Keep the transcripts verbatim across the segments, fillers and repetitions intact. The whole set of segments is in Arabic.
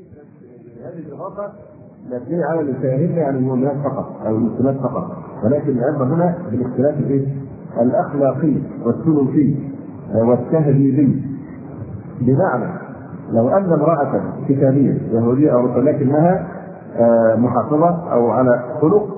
هذه الإضافة مبنية على الفاهمة يعني المؤمنات فقط أو المسلمات فقط، ولكن العبرة هنا بالاختلاف الإيه؟ الأخلاقي والسلوكي والتهذيبي. بمعنى لو أن امرأة كتابية يهودية أو لكنها محافظة أو على خلق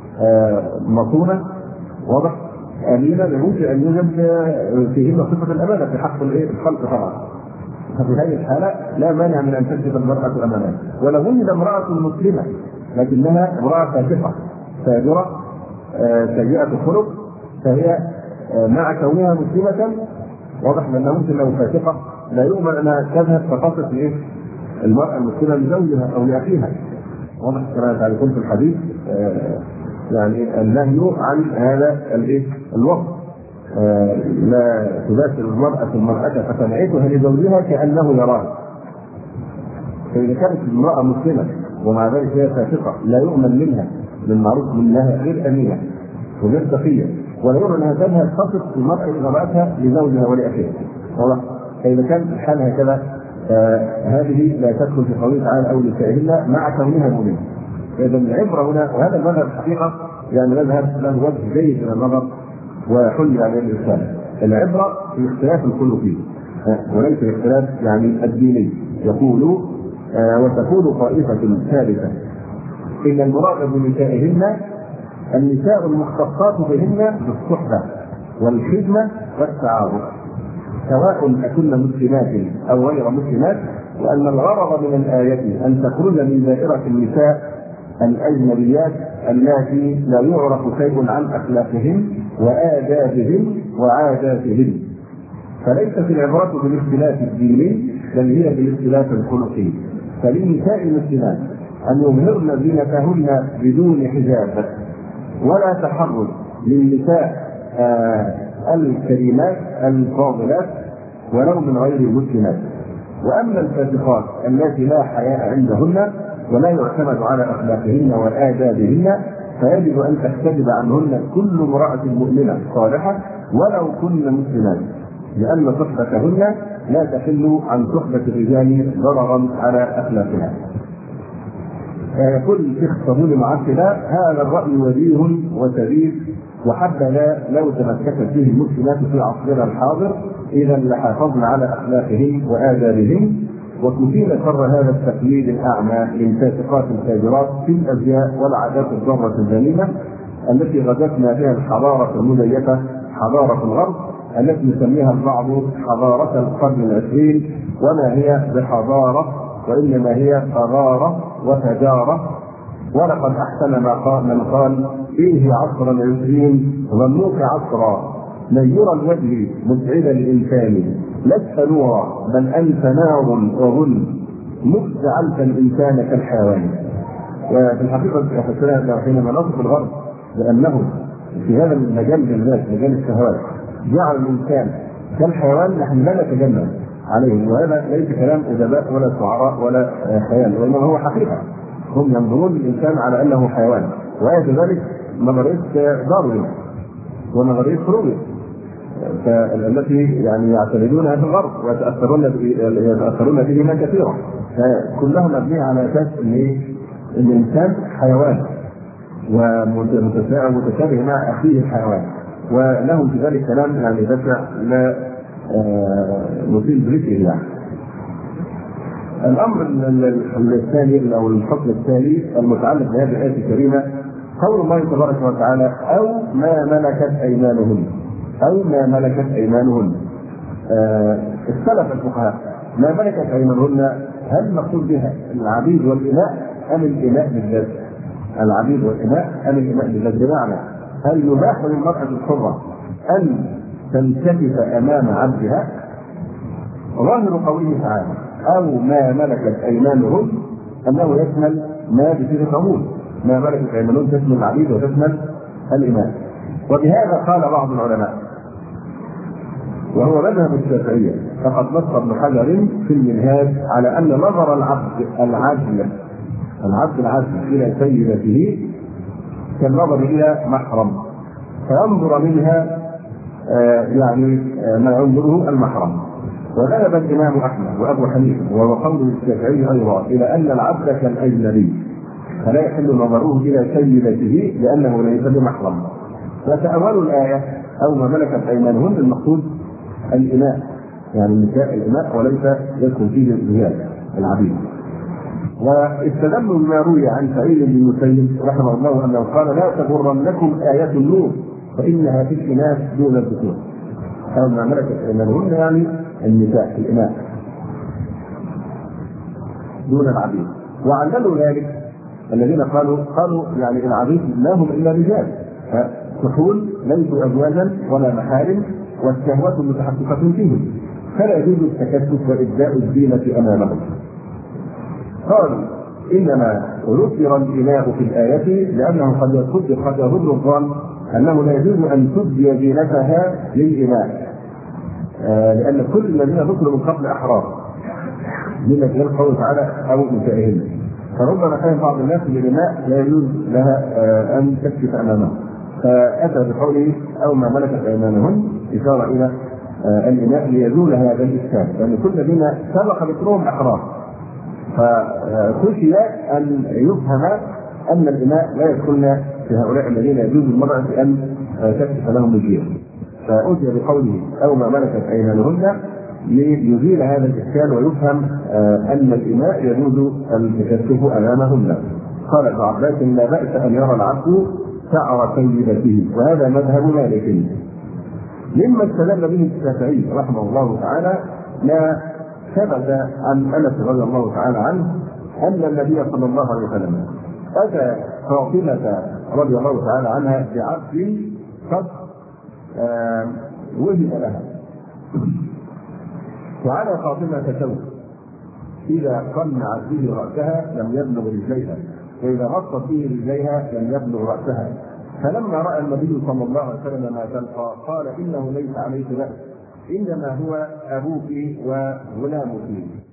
مصونة واضح أمينة، يمكن أن يوجد فيهن صفة الأمانة في حق الخلق طبعا. ففي هذه الحالة لا مانع من أن تجد المرأة الأمانة. ولو وجد امرأة مسلمة لكنها امرأة فاسقة فاجرة سيئة الخلق، فهي مع كونها مسلمة واضح لأنها ممكن لو فاسقة لا يؤمن أنها تذهب فتصف إيه المرأة المسلمة لزوجها أو لأخيها. واضح كما تعرفون في الحديث آه يعني النهي عن هذا الايه الوصف. آه لا تباشر المرأة المرأة فتنعتها لزوجها كأنه يراها. فإذا كانت المرأة مسلمة ومع ذلك هي فاسقة لا يؤمن منها بالمعروف منها غير أمينة وغير تقية، ولا يؤمن أنها تذهب تصف المرأة إذا رأتها لزوجها ولأخيها. واضح؟ فإذا كان الحال هكذا آه هذه لا تدخل في قوله تعالى أو لسائلنا مع كونها مؤمنة. إذا العبرة هنا، وهذا المذهب الحقيقة يعني مذهب له وجه جيد من النظر وحل عليه الإنسان. العبرة في اختلاف الخلقي وليس الاختلاف يعني الديني. يقول آه وتكون طائفة ثالثة إن المراد بنسائهن النساء المختصات بهن بالصحبة والخدمة والتعاون سواء أكن مسلمات أو غير مسلمات، وأن الغرض من الآية أن تخرج من دائرة النساء الأجنبيات اللاتي لا يعرف شيء عن أخلاقهن وآدابهن وعاداتهن. فليست العبرة بالاختلاف الديني بل هي بالاختلاف الخلقي. فللنساء المسلمات أن يظهرن زينتهن بدون حجاب ولا تحرج للنساء آه الكريمات الفاضلات ولو من غير المسلمات. واما الفاسقات التي لا حياء عندهن ولا يعتمد على اخلاقهن وادابهن فيجب ان تحتجب عنهن كل امراه مؤمنه صالحه ولو كن مسلمات، لان صحبتهن لا تحل عن صحبه الرجال ضررا على اخلاقها. يقول الشيخ الصابوني معقلا هذا الراي وجيه وسديد وحبذا لو تمسكت به المسلمات في عصرنا الحاضر اذا لحافظنا على اخلاقهم وادابهم وكفينا شر هذا التقليد الاعمى للفاسقات الفاجرات في الازياء والعادات الضاره الذميمه التي غزتنا بها الحضاره المزيفه حضاره الغرب التي يسميها البعض حضاره القرن العشرين، وما هي بحضاره وانما هي قذاره وفجاره. ولقد احسن ما قال من قال فيه عصر العشرين ظنوك عصرا من يرى الوجه مسعدا الانسان لست نورا بل انت نار وظل مذ جعلت الانسان كالحيوان. وفي الحقيقه حينما نصف الغرب بانه في هذا المجال بالذات مجال الشهوات جعل الانسان كالحيوان نحن لا نتجنب عليه، وهذا ليس كلام ادباء ولا شعراء ولا خيال وانما هو حقيقه. هم ينظرون للانسان على انه حيوان، وهذا ذلك نظريه داروين ونظريه فرويد التي يعني يعتمدونها في الغرب ويتاثرون يتاثرون بهما كثيرا، فكلهم مبنيه على اساس ان الانسان حيوان ومتساوي متشابه مع اخيه الحيوان، ولهم في ذلك كلام يعني دافع لا نطيل ذكره. يعني الامر الثاني او الفصل الثاني المتعلق بهذه الايه الكريمه قول الله تبارك وتعالى او ما ملكت ايمانهن او ما ملكت ايمانهن. اختلف الفقهاء ما ملكت ايمانهن هل مقصود بها العبيد والاماء ام الاماء بالذات؟ العبيد والاماء ام الاماء بالذات؟ بمعنى هل يباح للمراه الحره ان تنكشف امام عبدها؟ ظاهر قوله تعالى او ما ملكت ايمانهن انه يشمل ما بصيغه عموم، ما ملكت ايمانهن تشمل العبيد وتشمل الاماء. وبهذا قال بعض العلماء وهو مذهب الشافعيه فقد نص ابن حجر في المنهاج على ان نظر العبد العدل العبد العدل الى سيدته كالنظر الى محرم فينظر منها آه يعني آه ما ينظره المحرم، وذهب الامام احمد وابو حنيفه وهو قول الشافعي ايضا الى ان العبد كالاجنبي فلا يحل نظره الى سيدته لانه ليس بمحرم. فتأولوا الايه او ما ملكت ايمانهن المقصود الاناء، يعني النساء الاناء وليس يدخل فيه الرجال العبيد. واستدلوا بما روي عن سعيد بن المسيب رحمه الله انه قال لا تغرنكم ايه النور فانها في الاناث دون الذكور، او ما ملكت ايمانهن يعني النساء الاناث دون العبيد. وعللوا ذلك الذين قالوا قالوا يعني العبيد لا هم الا رجال، فكحول ليسوا ازواجا ولا محارم والشهوات متحققه فيهم، فلا يجوز التكشف وابداء الزينه امامهم. قالوا انما ذكر الاناء في الايه لانه قد يصدق قد يظن الظن انه لا يجوز ان تبدي زينتها للاناء، آه لان كل الذين ذكروا من قبل احرار من غير قوله تعالى او نسائهن، فربما كان بعض الناس بالاناء لا يجوز لها آه ان تكشف امامه، فاتى بقوله او ما ملكت ايمانهن اشاره الى آه الاناء ليزول هذا الاشكال، لان كل الذين سبق ذكرهم احرار، فخشي ان يفهم ان الاناء لا يدخلن في هؤلاء الذين يجوز المرأة ان تكشف لهم الجير، فأتي بقوله او ما ملكت ايمانهن ليزيل هذا الاشكال ويفهم ان الاناء يجوز التكشف امامهن. قال ابن عباس لا باس ان يرى العبد شعر سيدته، وهذا مذهب مالك. مما استدل به الشافعي رحمه الله تعالى ما ثبت عن انس رضي الله تعالى عنه ان النبي صلى الله عليه وسلم اتى فاطمه رضي الله تعالى عنها بعبد قد وهب لها، وعلى فاطمه ثوب اذا قنعت به راسها لم يبلغ رجليها، واذا غطت به رجليها لم يبلغ راسها. فلما راى النبي صلى الله عليه وسلم ما تلقى قال انه ليس عليك بأس، انما هو ابوك وغلامك.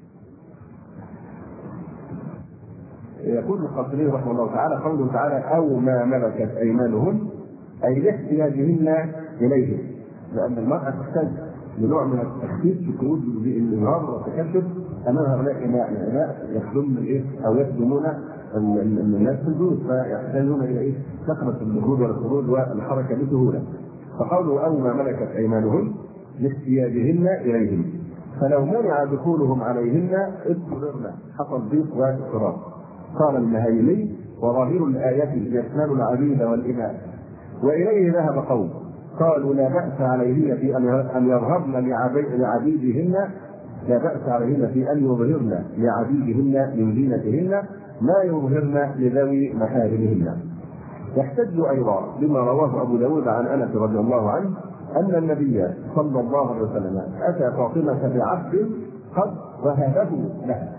يقول القاسمي رحمه الله تعالى قوله تعالى او ما ملكت ايمانهن اي لاحتياجهن اليه، لان المراه تحتاج لنوع من التخفيف في خروج الانهار والتكشف امام هؤلاء اناء الاناء يخدمون ايه او يخدمون الناس في البيوت، فيحتاجون الى ايه كثره الدخول والخروج والحركه بسهوله. فقوله او ما ملكت ايمانهن لاحتياجهن اليهم، فلو منع دخولهم عليهن اضطررن، حصل ضيق واضطراب. قال المهيمي وظاهر الايه يشمل العبيد والاماء، واليه ذهب قوم قالوا لا باس عليهن في ان يظهرن لعبيدهن لا باس عليهن في ان يظهرن لعبيدهن من زينتهن ما يظهرن لذوي محارمهن. يحتج ايضا بما رواه ابو داود عن انس رضي الله عنه ان النبي صلى الله عليه وسلم اتى فاطمه بعبد قد وهبه لها،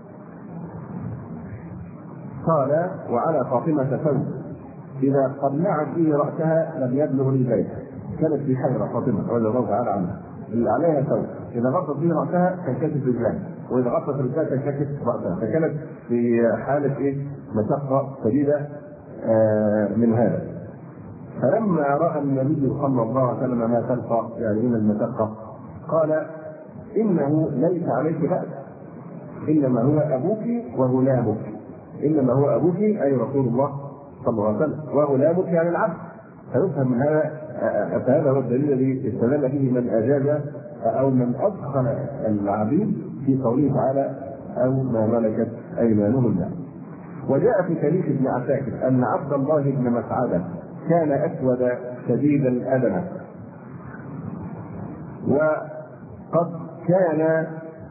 قال وعلى فاطمه ثوب اذا قنعت به راسها لم يبلغ رجليها، كانت في حيره فاطمه رضي الله تعالى عنها اللي عليها ثوب اذا غطت به راسها تنكشف رجلها، واذا غطت رجلها تنكشف راسها، فكانت في حاله ايه مشقه شديده آه من هذا. فلما راى النبي صلى الله عليه وسلم ما تلقى يعني من المشقه قال انه ليس عليك باس، انما هو ابوك وغلامك، انما هو ابوك اي رسول الله صلى الله عليه وسلم وغلامك يعني العبد. فيفهم من هذا فهذا هو الدليل الذي استدل به من اجاز او من ادخل العبيد في قوله تعالى او ما ملكت ايمانهن. وجاء في تاريخ ابن عساكر ان عبد الله بن مسعده كان اسود شديد الادنه، وقد كان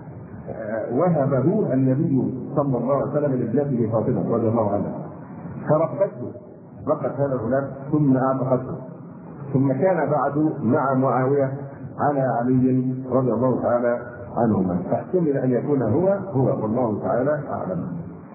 وهبه النبي صلى الله عليه وسلم لابنته فاطمه رضي الله عنها، فربته رقت هذا الغلام ثم اعتقته، ثم كان بعد مع معاويه على علي رضي الله تعالى عنهما، فاحتمل ان يكون هو هو والله تعالى اعلم.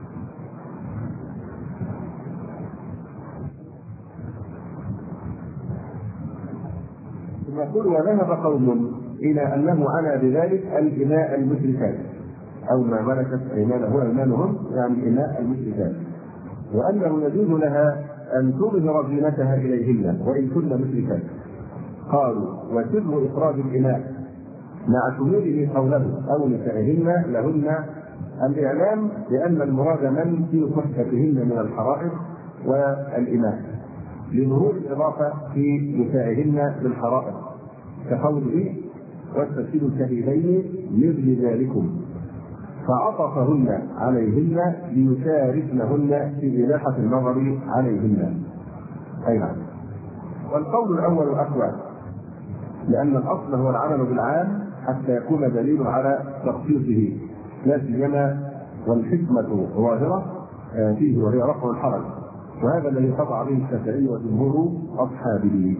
يقول وذهب قوم الى انه عنى بذلك الاناء المشركات او ما ملكت ايمانه ايمانهم يعني اناء المشركات، وانه يجوز لها ان تظهر زينتها اليهن وان كن مشركات. قالوا وسر اخراج الاناء مع شموله قوله أو نسائهن لهن الإعلام بأن المراد من في صحبتهن من الحرائر والإماء، لظهور الإضافة في نسائهن بالحرائر كقوله واستشهدوا شهيدين من رجالكم، فعطفهن عليهن ليشاركنهن في إباحة النظر عليهن. أي نعم. والقول الأول أقوى، لأن الأصل هو العمل بالعام حتى يكون دليل على تخصيصه، لا سيما والحكمة ظاهرة فيه وهي رفع الحرج، وهذا الذي قطع به الشافعي وجمهور أصحابه.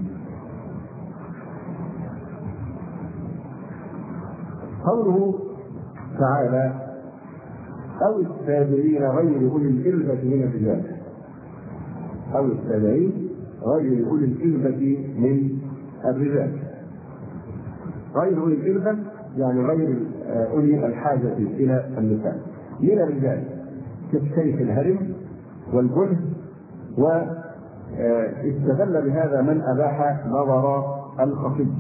قوله تعالى أو التابعين غير أولي الإربة من الرجال، أو التابعين غير أولي الإربة من الرجال. غير أولي الإربة يعني غير أولي الحاجة إلى النساء من الرجال، كالشيخ الهرم والجنه، واستدل بهذا من أباح نظر الخطيب.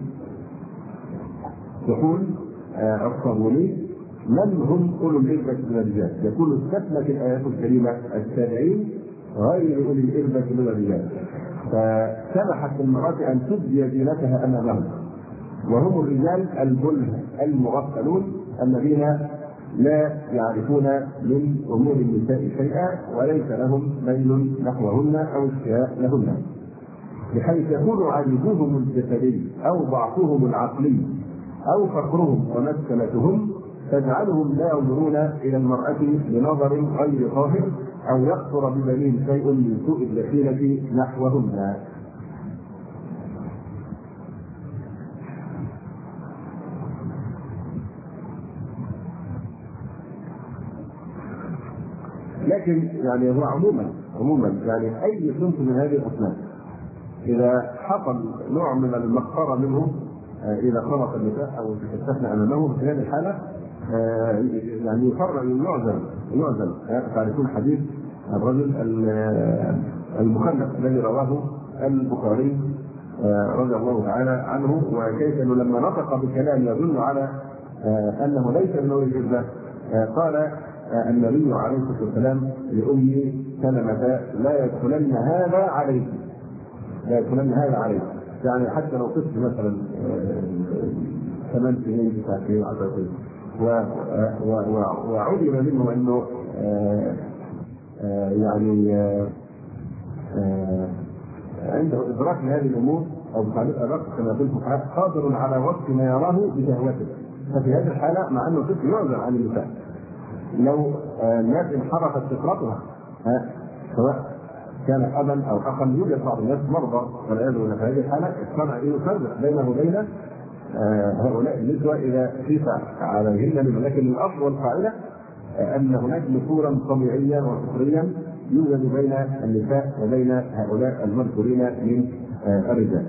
يقول الصابوني من هم أولو الإربة من الرجال؟ يقول استثنت الآيات الكريمة التابعين غير أولي الإربة من الرجال، فسمحت للمرأة أن تبدي زينتها أمامهم، وهم الرجال البله المغفلون الذين لا يعرفون من أمور النساء شيئا وليس لهم ميل نحوهن أو اشتهاء لهن، بحيث يكون عجزهم الجسدي أو ضعفهم العقلي أو فقرهم ومسكنتهم تجعلهم لا ينظرون إلى المرأة بنظر غير طاهر أو يخطر ببنين شيء من سوء الدخيلة نحوهن. لكن يعني هو عموما عموما يعني أي صنف من هذه الأصناف إذا حصل نوع من المقصرة منه، إذا خلط النساء أو استثنى أمامه في هذه الحالة يعني يفرع يعزل يعزل تعرفون حديث الرجل المخنث الذي رواه البخاري رضي الله تعالى عنه، وكيف أنه لما نطق بكلام يدل على أنه ليس من أولي الإربة قال النبي عليه الصلاة والسلام لأم سلمة لا يدخلن هذا عليك، لا يدخلن هذا عليك، يعني حتى لو طفل مثلا ثمان سنين تسع سنين عشر سنين وعلم منه انه آآ آآ يعني آآ عنده ادراك لهذه الامور او بتعبير ادق كما يقول الفقهاء قادر على وصف ما يراه بشهوته، ففي هذه الحاله مع انه طفل يعزل عن النساء لو الناس انحرفت فطرتها سواء كان ابا او اخا، يوجد بعض الناس مرضى والعياذ بالله في هذه الحاله الشرع يفرق بينه وبين هؤلاء النسوة إذا خيف عليهن، لكن الأصل والقاعدة أن هناك نفورا طبيعيا وفطريا يوجد بين النساء وبين هؤلاء المذكورين من الرجال.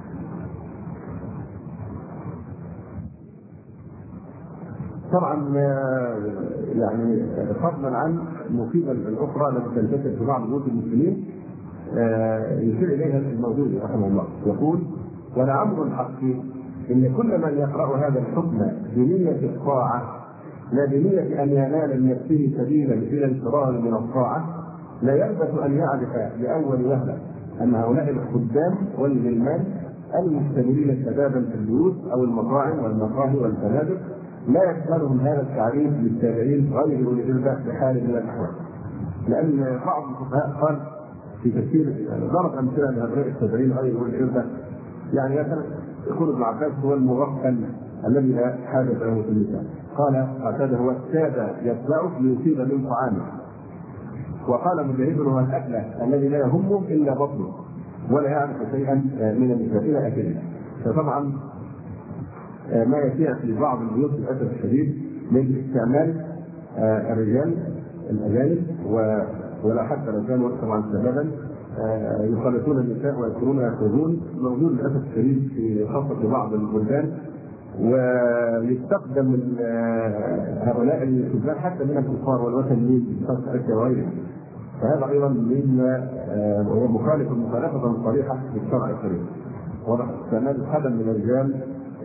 طبعا يعني فضلا عن المصيبة الأخرى التي تنتشر في بعض بيوت المسلمين يشير إليها الموجود رحمه الله، يقول ولعمر الحق إن كل من يقرأ هذا الحكم بنية الطاعة لا بنية أن ينال من نفسه سبيلا إلى الفرار من الطاعة لا يلبث أن يعرف لأول وهلة أن هؤلاء الخدام والغلمان المستمرين شبابا في البيوت أو المطاعم والمقاهي والفنادق لا يشملهم هذا التعريف للتابعين غير أولي الإربة بحال من الأحوال، لأن بعض الفقهاء قال في كثير ضرب أمثلة لهؤلاء التابعين غير أولي الإربة، يعني مثلا يقول ابن عباس هو المغفل الذي لا حاجة له في النساء، قال قتاده هو السادة يتبعه ليصيب من طعامه، وقال مجاهد هو الأكلة الذي لا يهمه إلا بطنه ولا يعرف شيئا من النساء إلى آخره. فطبعا ما يشيع في بعض البيوت للأسف الشديد من استعمال الرجال الأجانب ولا حتى لو كانوا طبعا شبابا يخالطون النساء ويذكرون ويخرجون، موجود للاسف الشديد في خاصه بعض البلدان، ويستخدم هؤلاء الشباب حتى من الكفار والوثنيين في اسيا وغيرهم، فهذا ايضا مما هو مخالف مخالفه صريحه للشرع الكريم. واضح استعمال الخدم من الرجال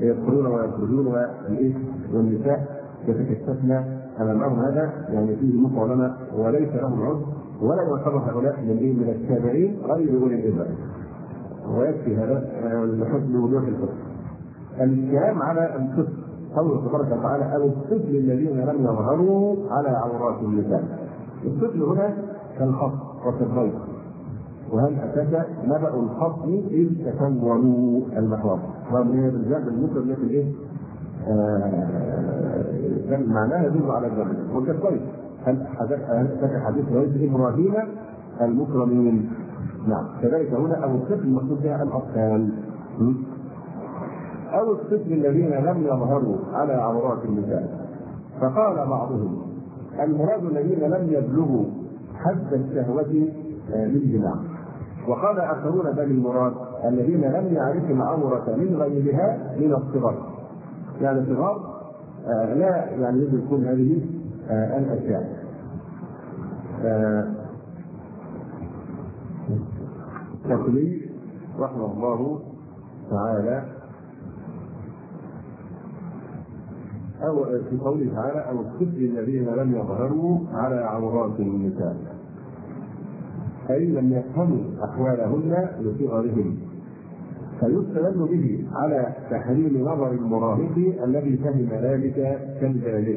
يدخلون ويخرجون والايه والنساء يتكشفن امامهم، هذا يعني فيه مقارنه وليس لهم عذر ولا يعتبر هؤلاء من ايه من التابعين غير اولي الاباء. ويكفي هذا لحسن وضوح الفقه. الكلام على الطفل قوله تبارك وتعالى او الطفل الذين لم يظهروا على عورات النساء. الطفل هنا كالخصم وكالضيف، وهل اتاك نبأ الخصم اذ تكونوا المحور، ومن الرجال بالمثل مثل ايه؟ كان معناها يدل على الجمع. وكالضيف هل اتاك حديث ضيف ابراهيم المكرمين. نعم كذلك هنا او الطفل المقصود بها الاطفال او الطفل الذين لم يظهروا على عورات النساء. فقال بعضهم المراد الذين لم يبلغوا حد الشهوة للجماع، وقال اخرون بل المراد الذين لم يعرفوا العورة من غيرها من الصغر، يعني الصغار آه لا يعني يجب يكون هذه آه الاشياء. تقليد آه رحمه الله تعالى أو في قوله تعالى أو الطفل الذين لم يظهروا على عورات النساء، أي لم يفهموا أحوالهن لصغرهم، فيستدل به على تحريم نظر المراهق الذي فهم ذلك كالبالغ.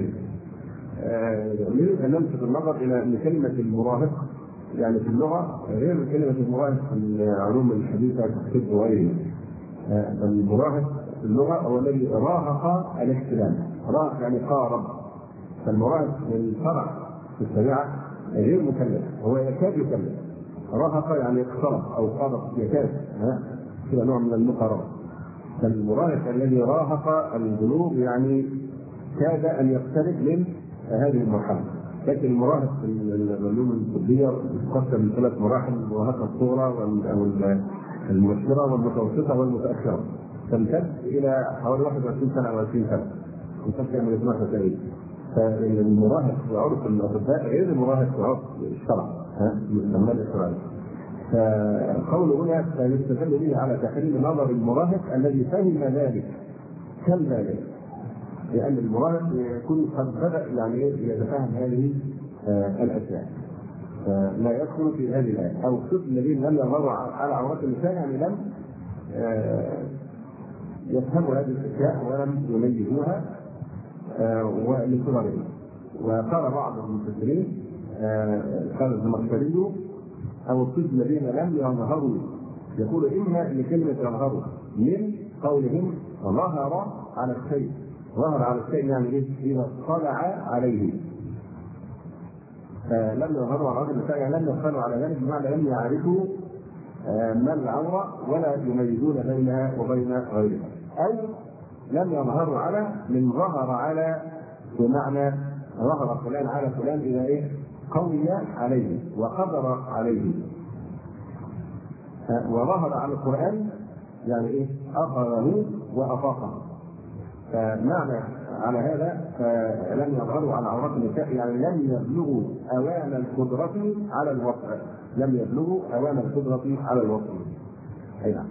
لذلك نلفت النظر إلى أن كلمة المراهق يعني في اللغة غير كلمة المراهق في العلوم الحديثة كالطب وغيره. المراهق في اللغة هو الذي راهق الاحتلال، راهق يعني قارب، فالمراهق للفرع في الشريعة غير مكلف، هو يكاد يكلف. راهق يعني اقترب أو قارب يكاد، كذا نوع من المقاربة. فالمراهق الذي راهق البلوغ يعني كاد أن يقترب من هذه المرحلة. لكن المراهق في العلوم الطبية تقسم من ثلاث مراحل: المراهقة الصغرى والمبكرة والمتوسطة والمتأخرة، تمتد إلى حوالي واحد وعشرين سنة أو عشرين سنة، وتبدأ من اثناشر سنة. فالمراهق في عرف الأطباء غير المراهق في عرف الشرع، يسمى الإسرائيلي. فقول هنا فيستدل به على تحريم نظر المراهق الذي فهم ذلك كالبالغ، لأن المراهق يكون قد بدأ يعني يتفهم هذه الأشياء، فلا يدخل في هذه الآية. أو الطفل الذين لم يظهروا على عورات النساء يعني لم يفهموا هذه الأشياء ولم يميزوها ولصغرهم. وقال بعض المفسرين قال الزمخشري أو الطفل الذين لم يظهروا، يقول إما لكلمة يظهروا من قولهم ظهر على الشيء، ظهر على الشيء يعني إيه؟ إذا اطلع عليه. لم يظهروا على الرجل النساء يعني لم يطلعوا على ذلك، بمعنى لم يعرفوا ما العورة ولا يميزون بينها وبين غيرها. أو لم يظهروا على من ظهر على، بمعنى ظهر فلان على فلان إذا إيه؟ قوي عليه وقدر عليه. وظهر على القرآن يعني إيه؟ أظهره وأطاقه. فمعنى على هذا فلم يظهروا على عورات النساء يعني لم يبلغوا أوان القدرة على الوطء، لم يبلغوا أوان القدرة على الوطء. أي نعم.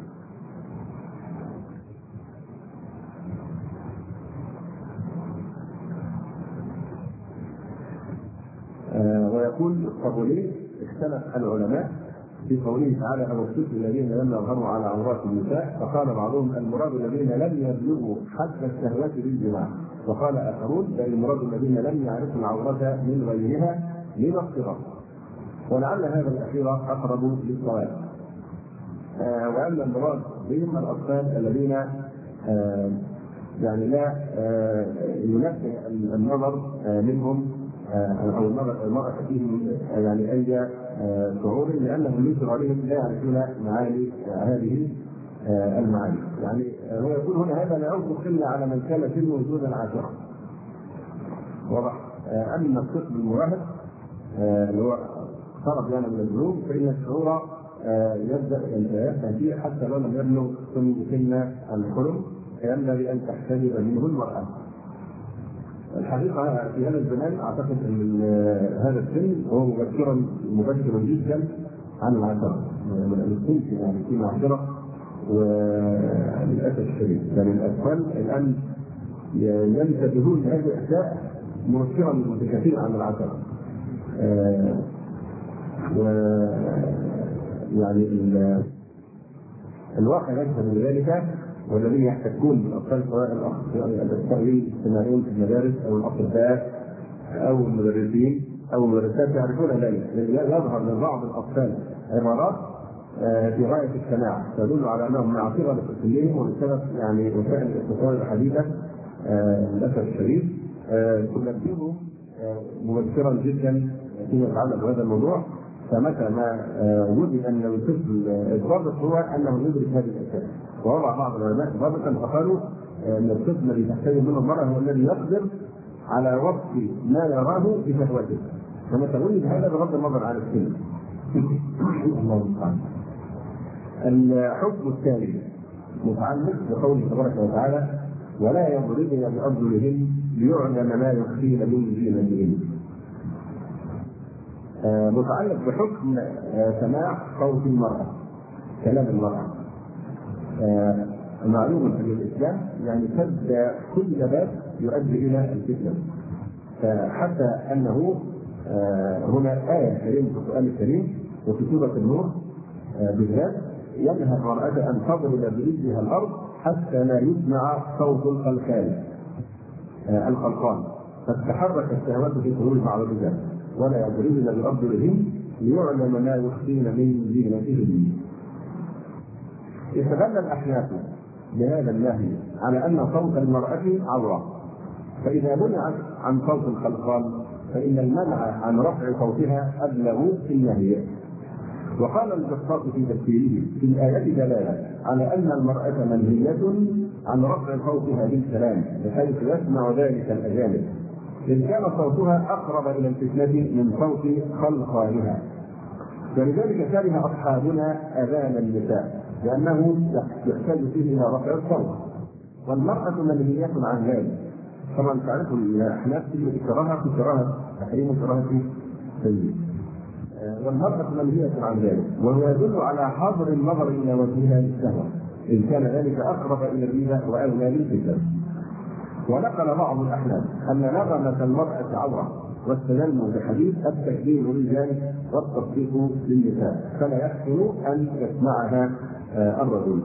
آه ويقول الطبري اختلف العلماء في قوله تعالى أو الطفل الذين لم يظهروا على عورات النساء، فقال بعضهم المراد الذين لم يبلغوا حد الشهوة بالجماع، وقال آخرون بل المراد الذين لم يعرفوا العورة من غيرها من الصغر. ولعل هذا الأخير أقرب للصواب. آه وأن المراد بهم الأطفال الذين آه يعني لا آه ينفع النظر آه منهم آه أو المرأة فيهم يعني أي شعور، لأنهم من صغرهم لا يعرفون معاني هذه المعاني. يعني هو يقول هنا هذا لا ينطق إلا على من كان سنه دون العاشرة. واضح؟ أما الطفل المراهق اللي هو اقترب يعني من البلوغ فإن الشعور يبدأ يأتي حتى لو لم يبلغ سن الحلم، ينبغي أن تحتجب منه المرأة. الحقيقة في هذا الزمان أعتقد أن هذا السن هو مبكرا مبكر جدا عن العشرة، من السن يعني في معشرة وللاسف الشديد يعني الاطفال الان ينتبهون لهذه الاشياء منفرا بكثير عن العشرة. آه و يعني الواقع يشهد بذلك، والذين يحتكون بالاطفال سواء الاخصائيين الاجتماعيين في المدارس او الاطباء او المدرسين او المدرسات يعرفون ذلك. يظهر لبعض الاطفال عبارات في غايه الشناعه تدل على انهم مع صغر سنهم وبسبب يعني وسائل الاتصال الحديثه للاسف الشديد تنبههم مبكرا جدا فيما يتعلق بهذا الموضوع. فمتى ما وجد ان الطفل الضابط هو انه يدرك هذه الاشياء، ووضع بعض العلماء ضابطا فقالوا ان الطفل الذي تحتاج منه المراه هو الذي يقدر على وصف ما يراه بشهوته، فمتى وجد هذا بغض النظر عن السن. الله المستعان. الحكم الثاني متعلق بقوله تبارك وتعالى: ولا يضربن بأرجلهن ليعلم ما يخفين من زينتهن. آه متعلق بحكم آه سماع صوت المرأة، كلام المرأة. آه معلوم في الإسلام يعني سد كل باب يؤدي إلى الفتنة، فحتى أنه آه هنا آية كريمة في القرآن الكريم وفي سورة النور آه بالذات ينهى المرأة أن تضرب برجلها الأرض حتى لا يسمع صوت الخلخال آه الخلقان، فتتحرك الشهوات في خروج مع الرجال. ولا يضربن بأرجلهن ليعلم ما يخفين من زينتهن. استدل الأحناف بهذا النهي على أن صوت المرأة عورة، فإذا منعت عن صوت الخلقان فإن المنع عن رفع صوتها أبلغ في النهي. وقال البساط في تفسيره: في الآية دلالة على أن المرأة منهية عن رفع صوتها بالكلام بحيث يسمع ذلك الأجانب، إذ كان صوتها أقرب إلى الفتنة من صوت خلقانها. ولذلك كره أصحابنا أذان النساء لأنه يحتاج فيه إلى رفع الصوت، والمرأة منهية عن ذلك. طبعا تعرفوا الأحناف في كراهة في كراهة تحريم وكراهة سيء، والمرأة منهية عن ذلك، وهو يدل على حظر النظر إلى وجهها للشهوة إن كان ذلك أقرب إلى الريبة وأولى للفتنة. ونقل بعض الأحناف أن نغمة المرأة عورة، واستدلوا بحديث التكبير للرجال والتصديق للنساء فلا يحسن أن يسمعها الرجل.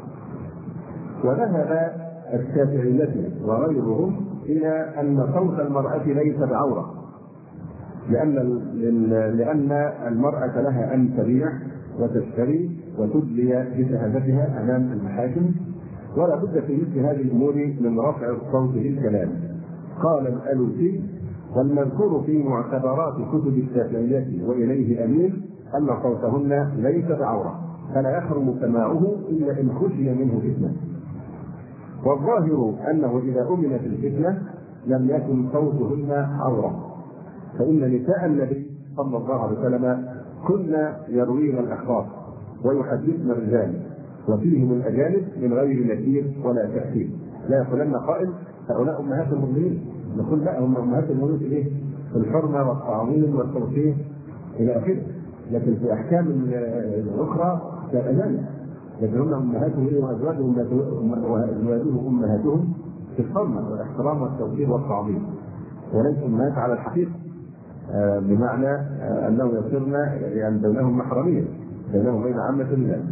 وذهب الشافعية وغيرهم إلى أن صوت المرأة ليس بعورة، لأن لأن المرأة لها أن تبيع وتشتري وتدلي بشهادتها أمام المحاكم، ولا بد في مثل هذه الأمور من رفع الصوت بالكلام. قال الألوسي: والمذكور في معتبرات كتب الشافعية وإليه أميل أن صوتهن ليس بعورة، فلا يحرم سماعه إلا إن خشي منه فتنة. والظاهر أنه إذا أمنت الفتنة لم يكن صوتهن عورة، فإن نساء النبي صلى الله عليه وسلم كن يروين الأخبار ويحدثن الرجال، وفيهم الأجانب من غير نكير ولا تأثير. لا يقولن قائل: هؤلاء أمهات المؤمنين، نقول لا، هم أمهات المؤمنين في إيه؟ في الحرمة والتعظيم والتوقير إلى آخره، لكن في أحكام الأخرى كالأجانب، لكن هم أمهاتهم وأزواجهم وأزواجهم أمهاتهم في الحرمة والاحترام والتوقير والتعظيم، وليس أمهات على الحقيقة بمعنى أنه يصيرن يعني بينهم محرمية بينهم بين عامة الناس.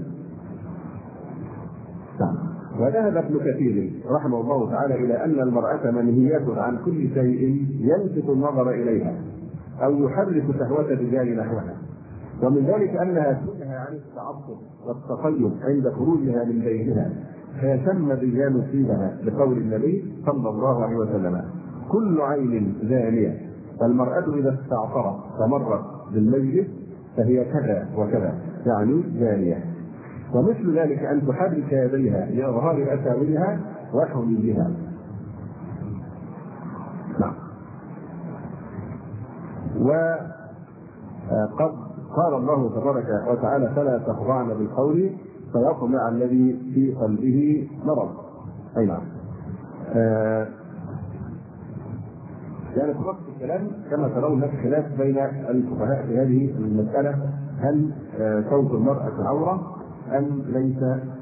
وذهب ابن كثير رحمه الله تعالى إلى أن المرأة منهية عن كل شيء يلفت النظر إليها أو يحرك شهوة الرجال نحوها، ومن ذلك أنها تنهى عن التعصب والتطيب عند خروجها من بيتها، فيسمى الرجال فيها بقول النبي صلى الله عليه وسلم: كل عين زانية، والمرأة إذا استعطرت فمرت بالمجلس فهي كذا وكذا، يعني زانية. ومثل ذلك أن تحرك يديها لإظهار أساورها وحلولها. نعم. وقد قال الله تبارك وتعالى: فلا تخضعن بالقول فيطمع الذي في قلبه مرض. أي نعم. آه يعني في وقت الكلام كما ترون هناك خلاف بين الفقهاء في هذه المسألة: هل صوت المرأة عورة أم ليس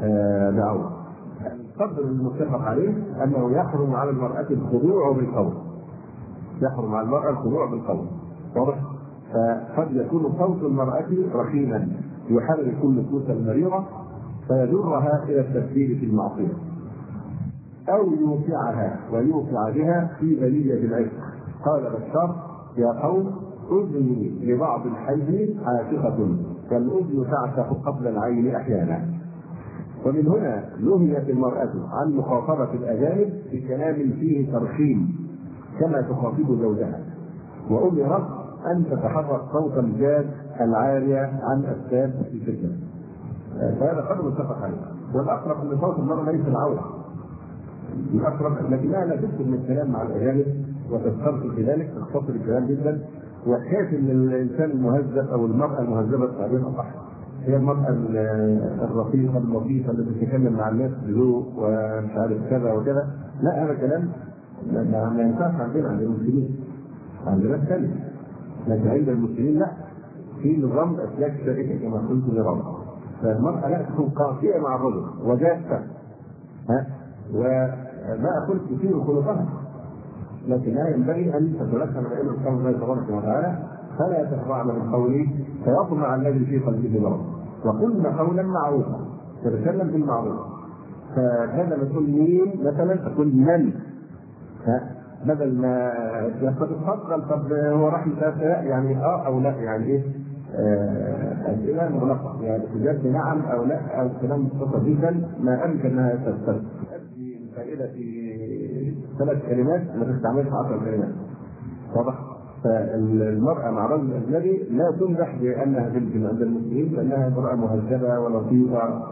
بعورة. القدر المتفق عليه أنه يحرم على المرأة الخضوع بالقول. يحرم على المرأة الخضوع بالقول. واضح؟ فقد يكون صوت المرأة رخيما يحرك النفوس المريضة فيجرها إلى التفكير في المعصية، أو يوقعها ويوقع بها في بلية العشق. قال بشار: يا قوم أذني لبعض الحي عاشقة، والأذن تعشق قبل العين أحيانا. ومن هنا نهيت المرأة عن مخاطبة الأجانب بكلام فيه ترخيم كما تخاطب زوجها، وأمرت أن تتحرك صوت الجاد العارية عن أسباب الفتنة. فهذا قدر متفق عليه. والأقرب أن صوت المرأة ليس العورة، الأقرب لكنها لا تكتب من الكلام مع الأجانب وتسترسل في ذلك، تختصر الكلام جدا. وحكاية أن الإنسان المهذب أو المرأة المهذبة التعبير أصح هي المرأة الرقيقة اللطيفة التي تتكلم مع الناس بذوق ومش عارف كذا وكذا. لا، هذا كلام ما ينفعش عندنا عند المسلمين، عند ناس ثانية، لكن عند المسلمين لا، في نظام أسلاك شريكة كما قلت لرب. فالمرأة لا تكون قاسية مع الرجل وجافة، ها، وما أقول تثير خلقها، لكنها ينبغي أن تتلقى من علم القول الله تبارك وتعالى، فلا تخضعن بالقول فيطمع الذي في قلبه مرض، وقلن قولا معروفا، تتكلم بالمعروف. فهذا ما تقول مين مثلا تقول من، ها، بدل ما تتفضل طب هو راح يسافر يعني اه او لا، يعني ايه أسئلة مغلقة، يعني تجد نعم أو لا أو كلام مختصر جدا ما أمكن أنها تستفيد تؤدي الفائدة في ثلاث كلمات ما تستعملش عشر كلمات. واضح؟ فالمرأة مع رجل أجنبي لا تمدح بأنها بنت عند المسلمين، لأنها امرأة مهذبة ولطيفة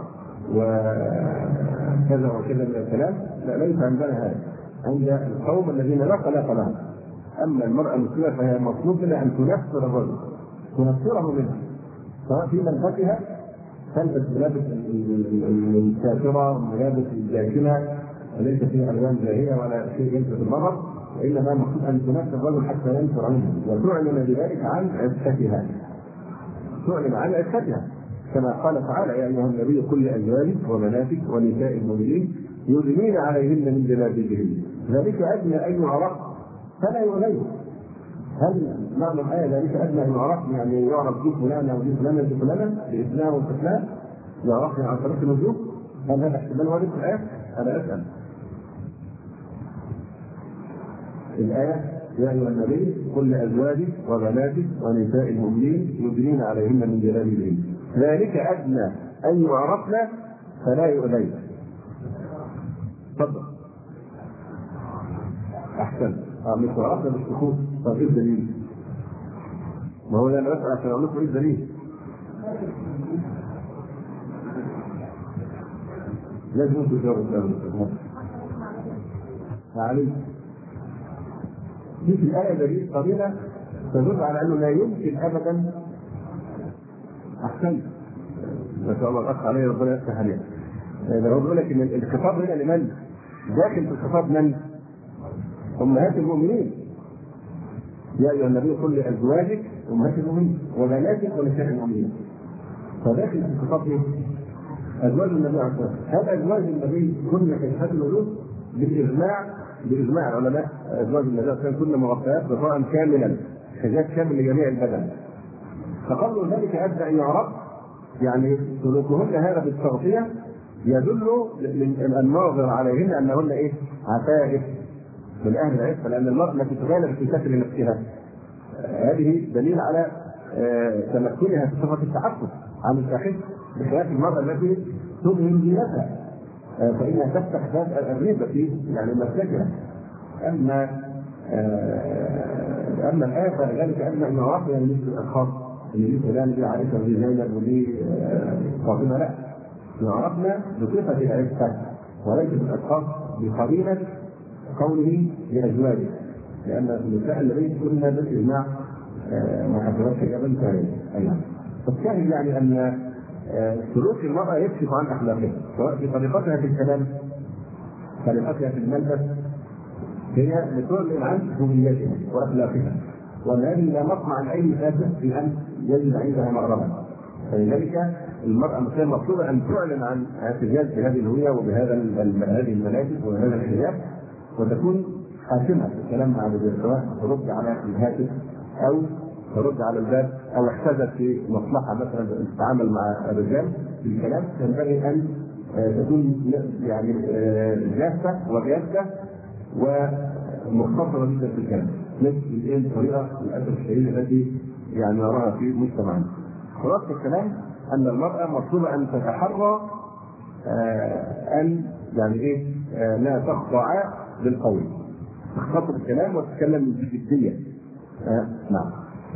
وكذا وكذا من الكلام، لا، ليس عندنا هذا. عند القوم الذين لا خلاق لهم. أما المرأة المسلمة فهي مطلوب منها أن تنفر الرجل، تنفره منها، سواء في ملبسها تلبس ملابس الكافرة، ملابس الجاكمة ليس فيها ألوان زاهية ولا شيء يلفت النظر، وإنما المفروض أن تنفر الرجل حتى ينفر عنها، وتعلن بذلك عن عفتها، تعلن عن عفتها كما قال تعالى: يا أيها النبي قل لأزواجك وبناتك ونساء المؤمنين يدنين عليهن من جلابيبهن ذلك أدنى أن يعرف فلا يؤذين. هل معنى الآية ذلك أدنى أن يعرف يعني يعرف دي فلانة ودي فلانة ودي فلانة بإسلام وإسلام يعرفني عن طريق النجوم؟ هل هذا احتمال وارد في الآية؟ أنا أسأل. الآية: يا أيها النبي قل لأزواجك وبناتك ونساء المؤمنين يدنين عليهن من جلابيبهن ذلك أدنى أن يعرفن فلا يؤذين. تفضل. أحسن. اه مش عرفنا بالشكوك. طب ايه الدليل؟ ما هو انا بسأل عشان اقول لكم ايه الدليل؟ لازم انتوا تجاوبوا. علي دي في الآية دليل قليلة تدل على انه لا يمكن ابدا. احسن ما شاء الله الاخ عليه ربنا يفتح عليه. ده هو بيقول لك ان الخطاب هنا لمن؟ داخل في الخطاب من؟ أمهات المؤمنين. يا أيها النبي قل لأزواجك أمهات المؤمنين وبناتك ونساء المؤمنين. فداخل في الخطاب ايه؟ أزواج النبي عليه الصلاة والسلام. هذا أزواج النبي كن كشفات الوجود بالإجماع بإجماع العلماء. أزواج النبي عليه الصلاة والسلام كن مغطيات غطاء كاملا، حجاب كامل لجميع البدن. فقالوا ذلك أدنى أن يعرف، يعني سلوكهن هذا بالتغطية يدل الناظر عليهن أنهن إيه؟ عفائف من أهل العفة، لأن المرأة التي تغالب في ستر نفسها هذه دليل على تمكنها في صفة التعفف عن الفاحشة، بخلاف المرأة التي تظهر زينتها فإنها تفتح باب الريبة في يعني مسلكها. أما أما الآية فذلك أدنى أن يعرفنا يعني مثل الأشخاص اللي ليه فلان دي عائشة ودي زينب ودي فاطمة، لا، يعرفنا بصفة العفة وليس بالأشخاص بقرينة قوله لأزواجه، لأن النساء الذين كنا بالإجماع محجبات حجابا كاملا. أيضا فالشاهد يعني أن سلوك المرأة يكشف عن أخلاقها، سواء في طريقتها في الكلام، طريقتها في الملبس، هي لتعلن عن هويتها وأخلاقها، وأن هذه لا مطمع لأي فاسد في أن يجد عندها مأربا. فلذلك المرأة مثلا مطلوبة أن تعلن عن اعتزاز بهذه الهوية وبهذا هذه الملابس وهذا الحجاب، وتكون حاسمة في الكلام مع الرجال، سواء ترد على الهاتف أو ترد على الباب أو احتاجت في مصلحة مثلا تتعامل مع الرجال بالكلام، ينبغي أن تكون يعني جافة وجادة ومختصرة جدا في الكلام، مثل الطريقة للأسف الشديد التي يعني نراها في مجتمعنا. خلاصة الكلام أن المرأة مطلوبة أن تتحرى أن يعني إيه لا تخضع للقول، تختصر الكلام وتتكلم بجدية. نعم.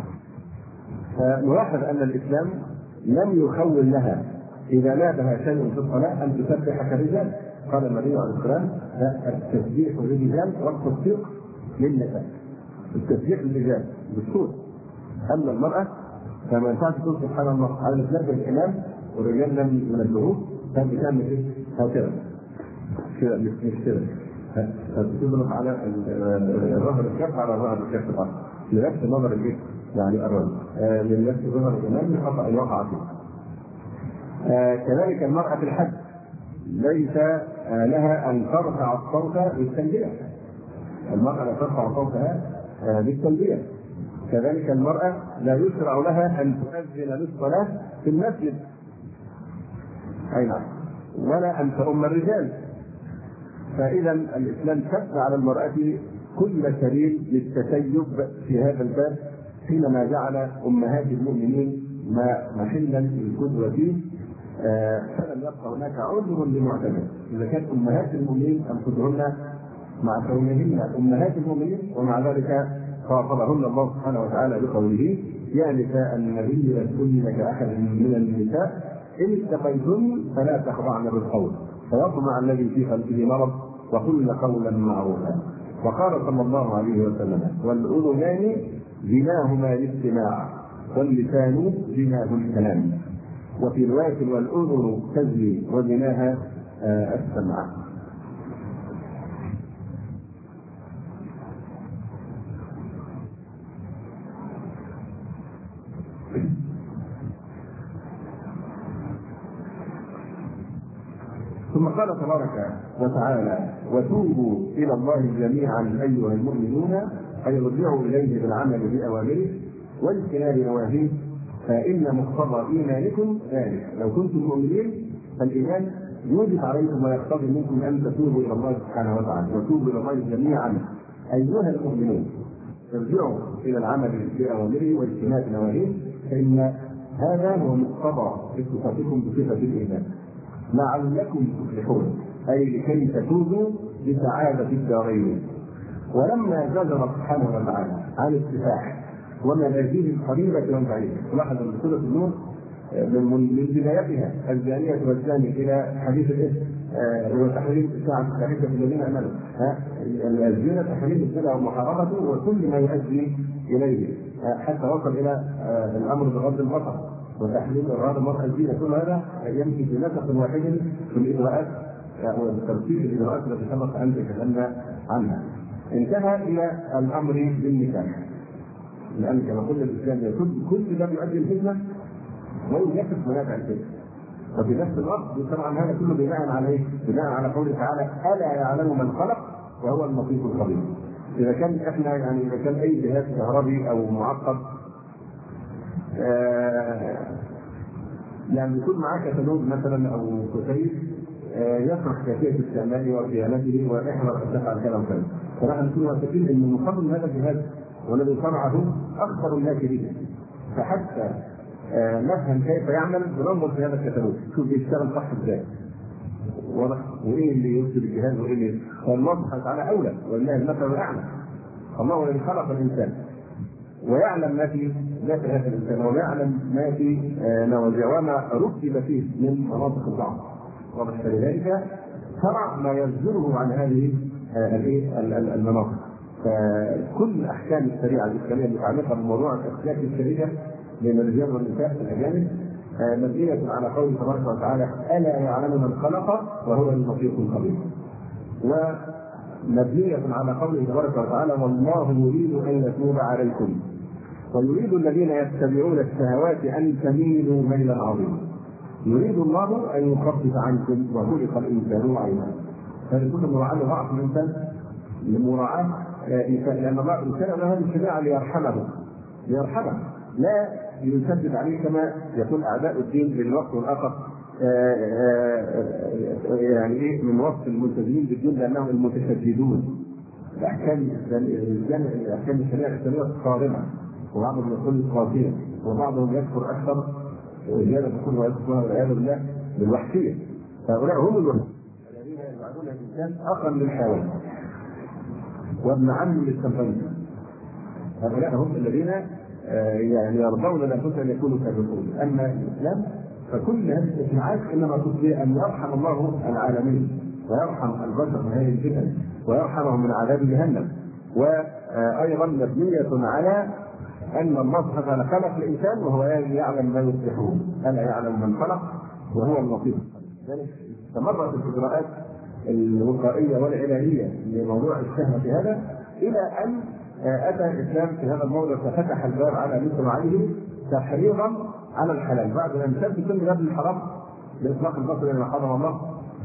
فنلاحظ أن الإسلام لم يخول لها إذا نابها شيء في الصلاة أن تسبح كالرجال. قال النبي عليه الصلاة والسلام التسبيح للرجال والتصديق للنساء. التسبيح للرجال بالصوت، أما المرأة فما ينفعش تقول سبحان الله على الإسلام بالكلام والرجال لم ينبهوه، كان بتعمل إيه؟ هكذا كده مش كده، فتضرب على ظهر الكف على ظهر الكف الآخر لنفس نظر الجسم يعني الرجل من نفس ظهر الإمام من خطأ يقع فيه. آه كذلك المرأة في الحج ليس آه لها أن ترفع الصوت بالتلبية، المرأة لا ترفع صوتها آه بالتلبية. كذلك المرأة لا يشرع لها أن تؤذن للصلاة في المسجد، أي نعم، ولا أن تؤم الرجال. فإذا الإسلام شد على المرأة كل سبيل للتسيب في هذا الباب، حينما جعل أمهات المؤمنين ما محلا للقدوة فيه. آه فلم يبقى هناك عذر لمعتمد إذا كانت أمهات المؤمنين أنفسهن مع كونهن أمهات المؤمنين، ومع ذلك خاطبهن الله سبحانه وتعالى بقوله يا نساء النبي لستن كأحد من النساء إن اتقيتن فلا تخضعن بالقول فيطمع الذي في قلبه مرض وقلن قولا معروفا. وقال صلى الله عليه وسلم والأذنان زناهما الاستماع واللسان زناه الكلام، وفي رواية والأذن تزني وزناها السمع. ثم قال تبارك وتعالى وتوبوا إلى الله جميعا أيها المؤمنون أي ارجعوا إليه بالعمل بأوامره واجتناب نواهيه فإن مقتضى إيمانكم ذلك. لو كنتم مؤمنين فالإيمان يوجب عليكم ويقتضي منكم أن تتوبوا إلى الله سبحانه وتعالى. وتوبوا إلى الله جميعا أيها المؤمنون ارجعوا إلى العمل بأوامره واجتناب نواهيه فإن هذا هو مقتضى اتصافكم بصفة الإيمان لعلكم تفلحون أي لكي تفوزوا بسعادة الدارين. ولما زجر سبحانه وتعالى عن السفاح ومنازله القريبة والبعيدة، لاحظ ان سورة النور من بدايتها الزانية والزاني إلى حديث الإثم وتحريم الساعة الصحيحة الذين آمنوا، الزنا تحريم الزنا ومحاربته وكل ما يؤدي إليه حتى وصل إلى الأمر بغض البصر وتحريم إرهاب المرأة الزنا. كل هذا يمشي في نسق واحد في الإجراءات وترتيب الإجراءات التي سبق أن تكلمنا عنها. انتهى إلى الأمر بالنكاح، لأن كما قلنا الإسلام يكون كل ده يؤدي الفتنة ويجسد منافع الفتنة. وفي نفس الوقت طبعا هذا كله بناء على ايه؟ بناء على قوله تعالى ألا يعلم من خلق وهو اللطيف الخبير. إذا كان احنا يعني إذا كان أي جهاز كهربي أو معقد آه يعني يكون معاه كتالوج مثلا أو كتيب آه يشرح كيفية استعماله وصيانته وإحنا تفعل كذا وكذا. فنحن نكون واثقين أن مصمم هذا الجهاز والذي صنعه أخبر الناس به، فحتى آه نفهم كيف يعمل بننظر في هذا الكتالوج شوف بيشتغل صح ازاي واضح وايه اللي يوصل الجهاز وايه اللي فالله سبحانه وتعالى اولى ولله المثل الاعلى. الله هو الذي خلق الانسان ويعلم ما في ذات هذا الانسان ويعلم ما في آه نوازع وما رتب فيه من مناطق الضعف واضح. فلذلك شرع ما يزجره عن هذه آه المناطق. فكل احكام الشريعه الاسلاميه المتعلقه بموضوع الاختلاف الشريعه بين الرجال والنساء في الاجانب مبنيه على قول تبارك وتعالى الا يعلم من خلق وهو اللطيف الخبير، ومبنيه على قوله تبارك وتعالى والله يريد ان يتوب عليكم ويريد الذين يتبعون الشهوات أن تميلوا ميلا عظيما. يريد الله أن يخفف عنكم وخلق الإنسان ضعيفا. فلكل مراعاة ضعف الإنسان لمراعاة لأن الله الإنسان له هذه الشريعة ليرحمه ليرحمه لا يشدد عليه كما يقول أعداء الدين للوقت والآخر. يعني ايه من وصف الملتزمين بالدين لأنهم المتشددون. الأحكام الأحكام الشريعة الإسلامية صارمة، وبعضهم يقول قاسية، وبعضهم يكفر أكثر وزيادة تكون ويكفرها والعياذ بالله بالوحشية. فهؤلاء هم الوحشية الذين يجعلون الإنسان أخا للحيوان وابن عم للسمبانية. هؤلاء هم الذين يعني يرضون لأنفسهم أن يكونوا كالرسول. أما الإسلام فكل هذه التشريعات إنما تقضي أن يرحم الله العالمين ويرحم البشر من هذه الفتن ويرحمهم من عذاب جهنم. وأيضا مبنية على أن الله سبحانه وتعالى خلق الإنسان وهو يعلم ما يصلحه، ألا يعلم من خلق وهو اللطيف. لذلك استمرت الإجراءات الوقائية والعلاجية لموضوع الشهوة هذا إلى أن أتى الإسلام في هذا الموضوع ففتح الباب على مثل عليه تحريضا على الحلال بعد أن سد كل باب الحرام بإطلاق البصر إلى ما حرم الله،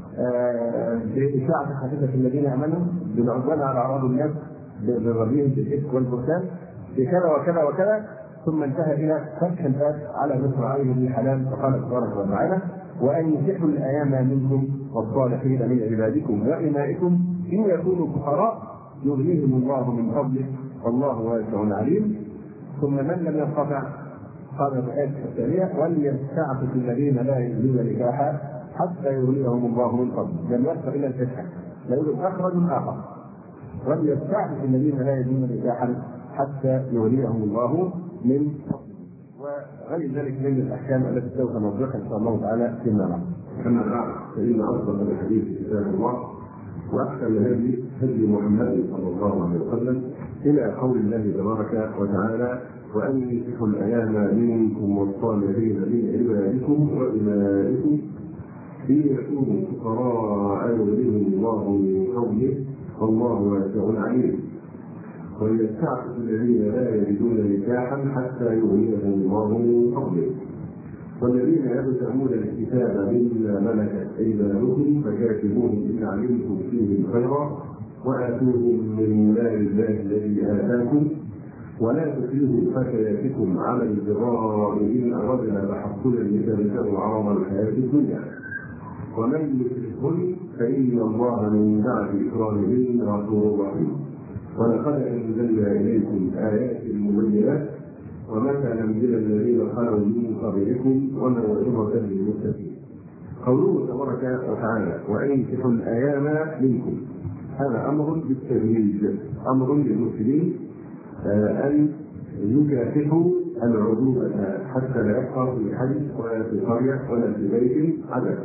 بإشاعة حديثة الذين آمنوا، بالعدوان على أعراض الناس، بالربيهم بالإفك والبهتان، بكذا وكذا وكذا، ثم انتهى إلى فتح الباب على مثل عليه بالحلال. فقال تبارك وتعالى: وأن ينكحوا الأيام منكم والصالحين من عبادكم وإمائكم إن يكونوا فقراء يغنيهم الله من فضله والله واسع عليم. ثم من لم يستطع قال في الآية الثانية: وليستعفف الذين لا يجدون نكاحا حتى يغنيهم الله من فضله. لم يبق إلا الفتحة، لا يوجد مخرج آخر. وليستعفف الذين لا يجدون نكاحا حتى يغنيهم الله من فضله. وغير ذلك من الأحكام التي سوف نوضحها إن شاء الله تعالى فيما بعد. أما بعد فإن أفضل الحديث كتاب الله وأحسن الهدي هدي محمد صلى الله عليه وسلم إلى قول الله تبارك وتعالى: وأنكحوا الأيام منكم والصالحين من عبادكم وإمائكم إن يكونوا فقراء يغنيهم الله من فضله والله واسع عليم. وليستعفف الذين لا يجدون نكاحا حتى يغنيهم الله من فضله. والذين يبتغون الكتاب مما ملكت أيمانكم فكاتبوهم إن علمتم فيهم خيرا وآتوهم من مال الله الذي آتاكم ولا تكرهوا فتياتكم على البغاء إن أردنا تحصنا لتبتغوا عرض الحياة الدنيا ومن يكرهن فإن الله من بعد إكراههن غفور رحيم. ولقد أنزلنا إليكم آيات مبينات ومثلا من الذين خلوا من قبلكم وموعظة للمتقين. قوله تبارك وتعالى: وأنكحوا الأيام منكم، هذا أمر بالتجهيز، أمر للمسلمين أن يكافحوا العذوبة حتى لا يبقى في حي ولا في قرية ولا في بيت عدد.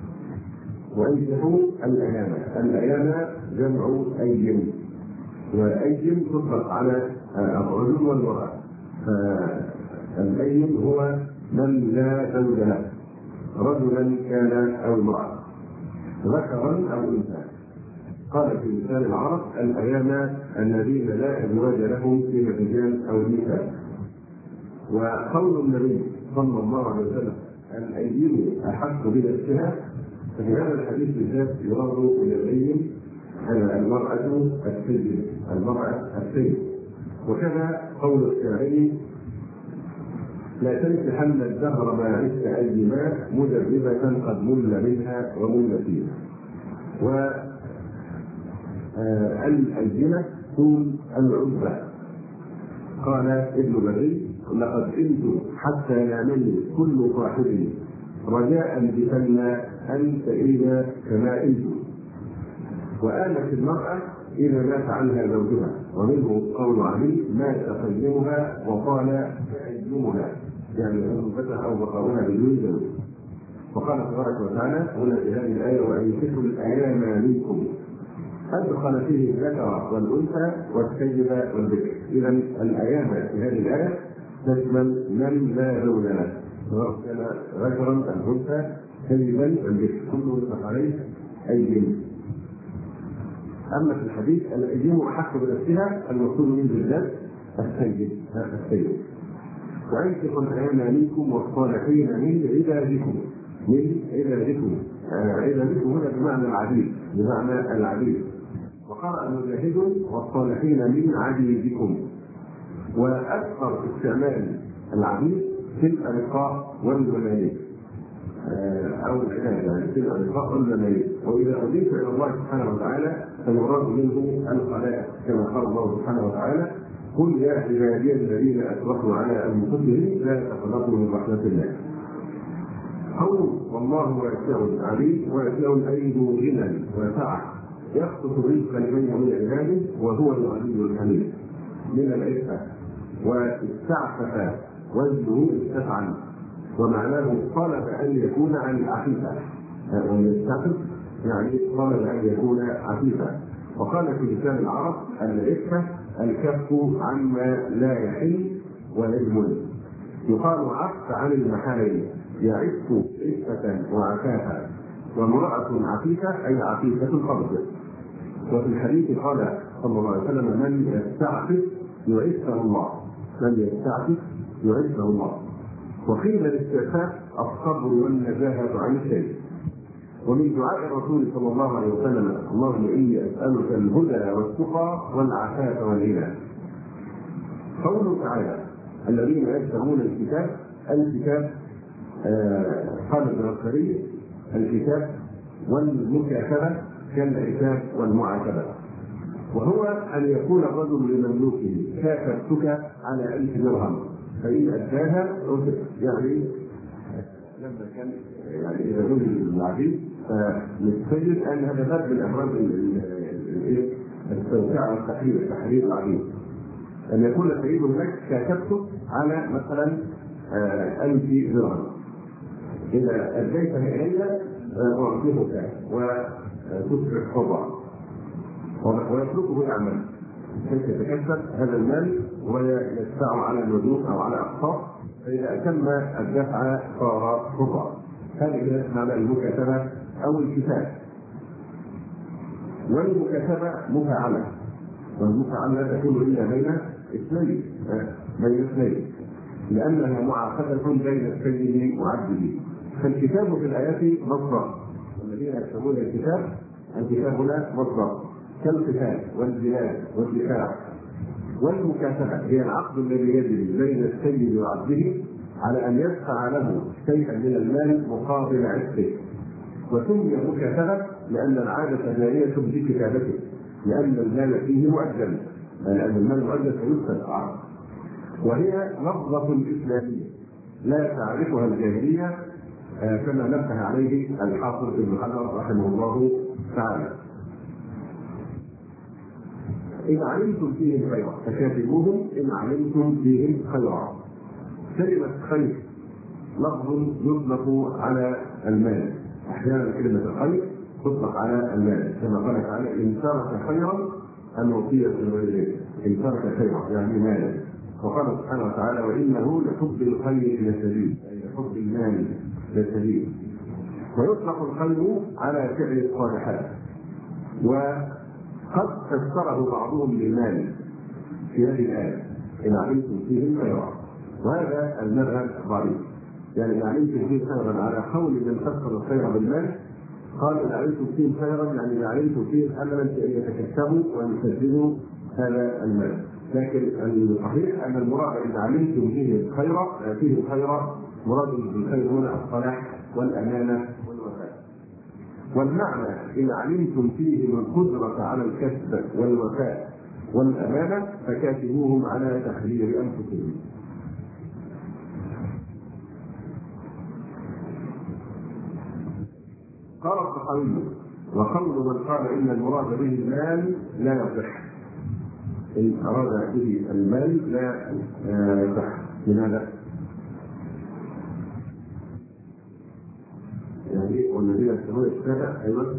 وأنكحوا الأيام، الأيام جمع أيم، وأيم تطلق على الرجل والمرأة. فالأيم هو من لا زوج له، رجلا كان أو امرأة، ذكرا أو أنثى. قال في لسان العرب: الأيام الذين لا أزواج لهم من الرجال أو النساء. وقول النبي صلى الله عليه وسلم: الأيم أحق بنفسها، ففي هذا الحديث بالذات يراد إلى الأيم المرأة السيد، المرأة السيد. وكذا قول الشاعر: لا تنكحن الدهر ما عشت أيما مدربة قد مل منها ومل فيها. والأيمة تكون العزة. قال ابن بري: لقد كنت حتى يعمل كل صاحبي رجاء بثنى أنت إذا كما أنت. وآلت المرأة إذا مات عنها زوجها، ومنه قول علي: مات قيمها وقال تأيمها، يعني عزوبتها أو بقاؤها بدون زوج. وقال تبارك وتعالى هنا في هذه الآية: وأنكحوا الأيام منكم، أدخل فيه الذكر والأنثى والسيد والبكر. إذا الأيام في هذه الآية تشمل من لا زوج له، سواء كان ذكرا أم أنثى، سيدا أم بكر، كله يطلق عليه أيم. أما في الحديث الأيم أحق بنفسها، المقصود منه بالذات السيد السيد وأنكحوا الأيام منكم والصالحين من عبادكم من عبادكم عبادكم هنا بمعنى العبيد بمعنى العبيد. وقرأ المجاهد والصالحين من عبيدكم. وأكثر استعمال العبيد في الأرقاء والمماليك أو العباد يعني في الأرقاء والمماليك. وإذا أضيف إلى الله سبحانه وتعالى فالمراد منه الخلائق كما قال الله سبحانه وتعالى: قل يا عبادي الذين أسرفوا على أنفسهم لا تقنطوا من رحمة الله. قول والله واسع عليم، واسع أي ذو غنى وسعة يخصص الرزق لمن من عباده وهو الغني الحميد من العفة. واستعفف وزنه استفعل، ومعناه طلب ان يكون عن العفيفه، ويستعفف يعني طلب ان يكون عفيفا. وقال في لسان العرب: العفه الكف عما لا يحل ويجمل. يقال عف عن المحارم، يعف عفه وعفافا. وامراه عفيفه اي عفيفه القبض. وفي الحديث قال صلى الله عليه وسلم: من يستعفف يعفه الله، من يستعفف يعفه الله. وقيل الاستعفاف الصبر والنزاهة عن الشيء. ومن دعاء الرسول صلى الله عليه وسلم: اللهم إني أسألك الهدى والتقى والعفاف والغنى. قوله تعالى: الذين يكتبون الكتاب، الكتاب آه قال ابن الخليل: الكتاب والمكاتبة كالعتاب والمعاتبة. وهو أن يكون الرجل لمملوكه: كاتبتك على ألف درهم فإن أداها يعني لما كان يعني إذا رجل العبيد فنستجد أن هذا باب من أبواب التوسعة والتحرير التحرير العبيد، أن يكون سيده لك كاتبته على مثلا ألف درهم، إذا أديتها إلي أعطيك وتصبح حرا، ويتركه يعمل كيف يتكسب هذا المال ويدفعه على الوجوه او على اقساط، فاذا اتم الدفع صار حرا. هذه معنى المكاتبه او الكتاب. والمكاتبه مفاعله، والمفاعله لا تكون الا بين اثنين بين اثنين لانها معاقده بين السيد وعبده. فالكتاب في الايات مصدر، الذين يكتبون الكتاب الكتاب هنا مصدر كالقتال والجهاد والدفاع. والمكاتبه هي العقد الذي يجري بين السيد وعبده على ان يدفع له شيئا من المال مقابل عتقه. وسمي مكاتبه لان العاده جاريه بكتابته، لان المال فيه مؤجل، لان المال مؤجل فيدفع العقد. وهي لفظه اسلاميه لا تعرفها الجاهليه كما نبه عليه الحافظ ابن حجر رحمه الله تعالى. إن علمتم فيهم خيرا فكاتبوهم إن علمتم فيهم خيرا. كلمة خير لفظ يطلق على المال، أحيانا كلمة الخير تطلق على المال كما قال تعالى: إن ترك خيرا أن وصية الوالدين، إن ترك خيرا يعني مالا. وقال سبحانه وتعالى: وإنه لحب الخير لشديد، أي لحب المال لشديد. ويطلق الخير على فعل الصالحات، وقد فسره بعضهم بالمال في هذه الآية: إن علمتم فيهم خيرا. وهذا المذهب ضعيف، يعني إن علمتم فيهم خيرا على قول من فسر الخير بالمال، قال إن علمتم فيهم خيرا يعني إن علمتم فيهم أملا أن يتكسبوا ويسددوا هذا المال. لكن الصحيح أن المراد إن علمتم فيهم خيرا فيهم خيرا مراد بالخير هنا الصلاح والأمانة والوفاء. والمعنى إن علمتم فيهم القدرة على الكسب والوفاء والأمانة فكاتبوهم على تحرير أنفسهم. قال الطحاوي: وقول من قال إن المراد به المال لا يصح. إن أراد به المال لا يصح. لماذا؟ يعني والذين يشترون الكتاب أيضا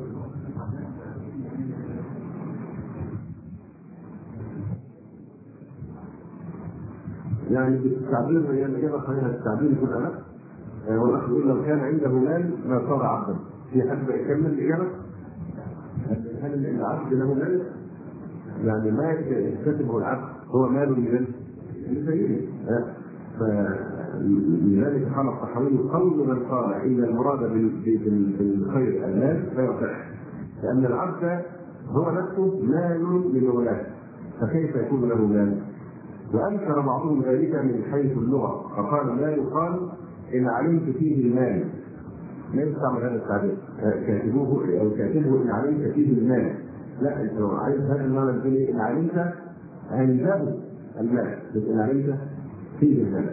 يعني بالتعبير هي الإجابة خلينا التعبير يكون أنا والأخ يقول لو كان عنده مال ما صار عبدا. في حد يكمل الإجابة؟ هل العبد له مال؟ يعني ما يكتسبه العبد هو مال من سيده، فلذلك قال الطحاوي قول من قال ان المراد بالخير المال لا يصح، لان العبد هو نفسه مال لمولاه، فكيف يكون له مال؟ وانكر بعضهم ذلك من حيث اللغه، فقال لا يقال ان علمت فيه المال، لا يستعمل هذا التعبير كاتبوه او كاتبه ان علمت فيه المال، لا، انت لو عايز هذا المعنى الثاني ان علمت عنده المال، ان علمت فيه المال.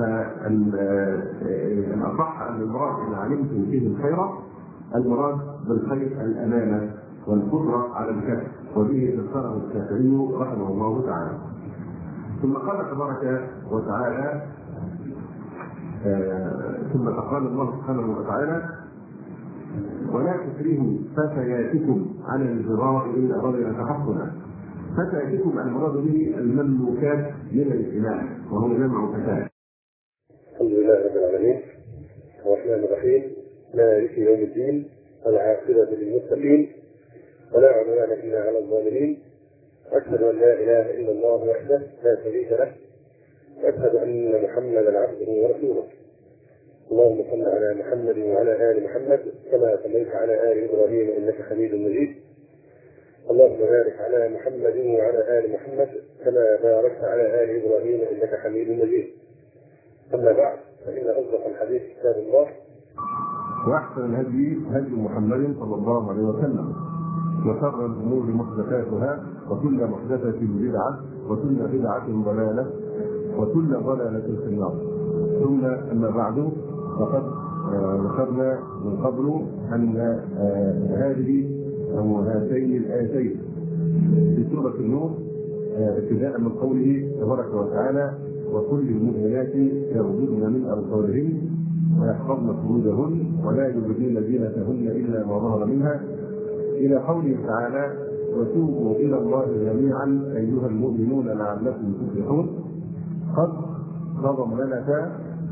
فالاصح ان المراد ان علمت فيه الخير، المراد بالخير الامانه والقدره على الكسب، وبه فسره الشافعي رحمه الله تعالى. ثم قال تبارك وتعالى آه ثم قال الله سبحانه وتعالى ولا تكرهوا فتياتكم على البغاء ان ارادنا تحصنا. فتياتكم المراد به المملوكات من الاناث، وهو جمع فتاه. الحمد لله رب العالمين الرحمن الرحيم مالك يوم الدين والعاقبة للمتقين ولا عدوان الا على الظالمين. أشهد أن لا إله إلا الله وحده لا شريك له، وأشهد أن محمدا عبده ورسوله. اللهم صل على محمد وعلى آل محمد كما صليت على آل إبراهيم إنك حميد مجيد. اللهم بارك على محمد وعلى آل محمد كما باركت على آل إبراهيم إنك حميد مجيد. أما بعد، فإن أصدق الحديث كتاب الله، وأحسن الهدي هدي محمد صلى الله عليه وسلم، وشر الأمور محدثاتها، وكل محدثة بدعة، وكل بدعة ضلالة، وكل ضلالة في النار. ثم أما بعد، فقد ذكرنا من قبل أن هذه أو هاتين الآيتين في سورة النور ابتداء من قوله تبارك وتعالى وكل المؤمنات يغضضن من أبصارهن ويحفظن فروجهن ولا يبدين زينتهن إلا ما ظهر منها، إلى قوله تعالى وتوبوا إلى الله جميعا أيها المؤمنون لعلكم تفلحون. قد نظم لنا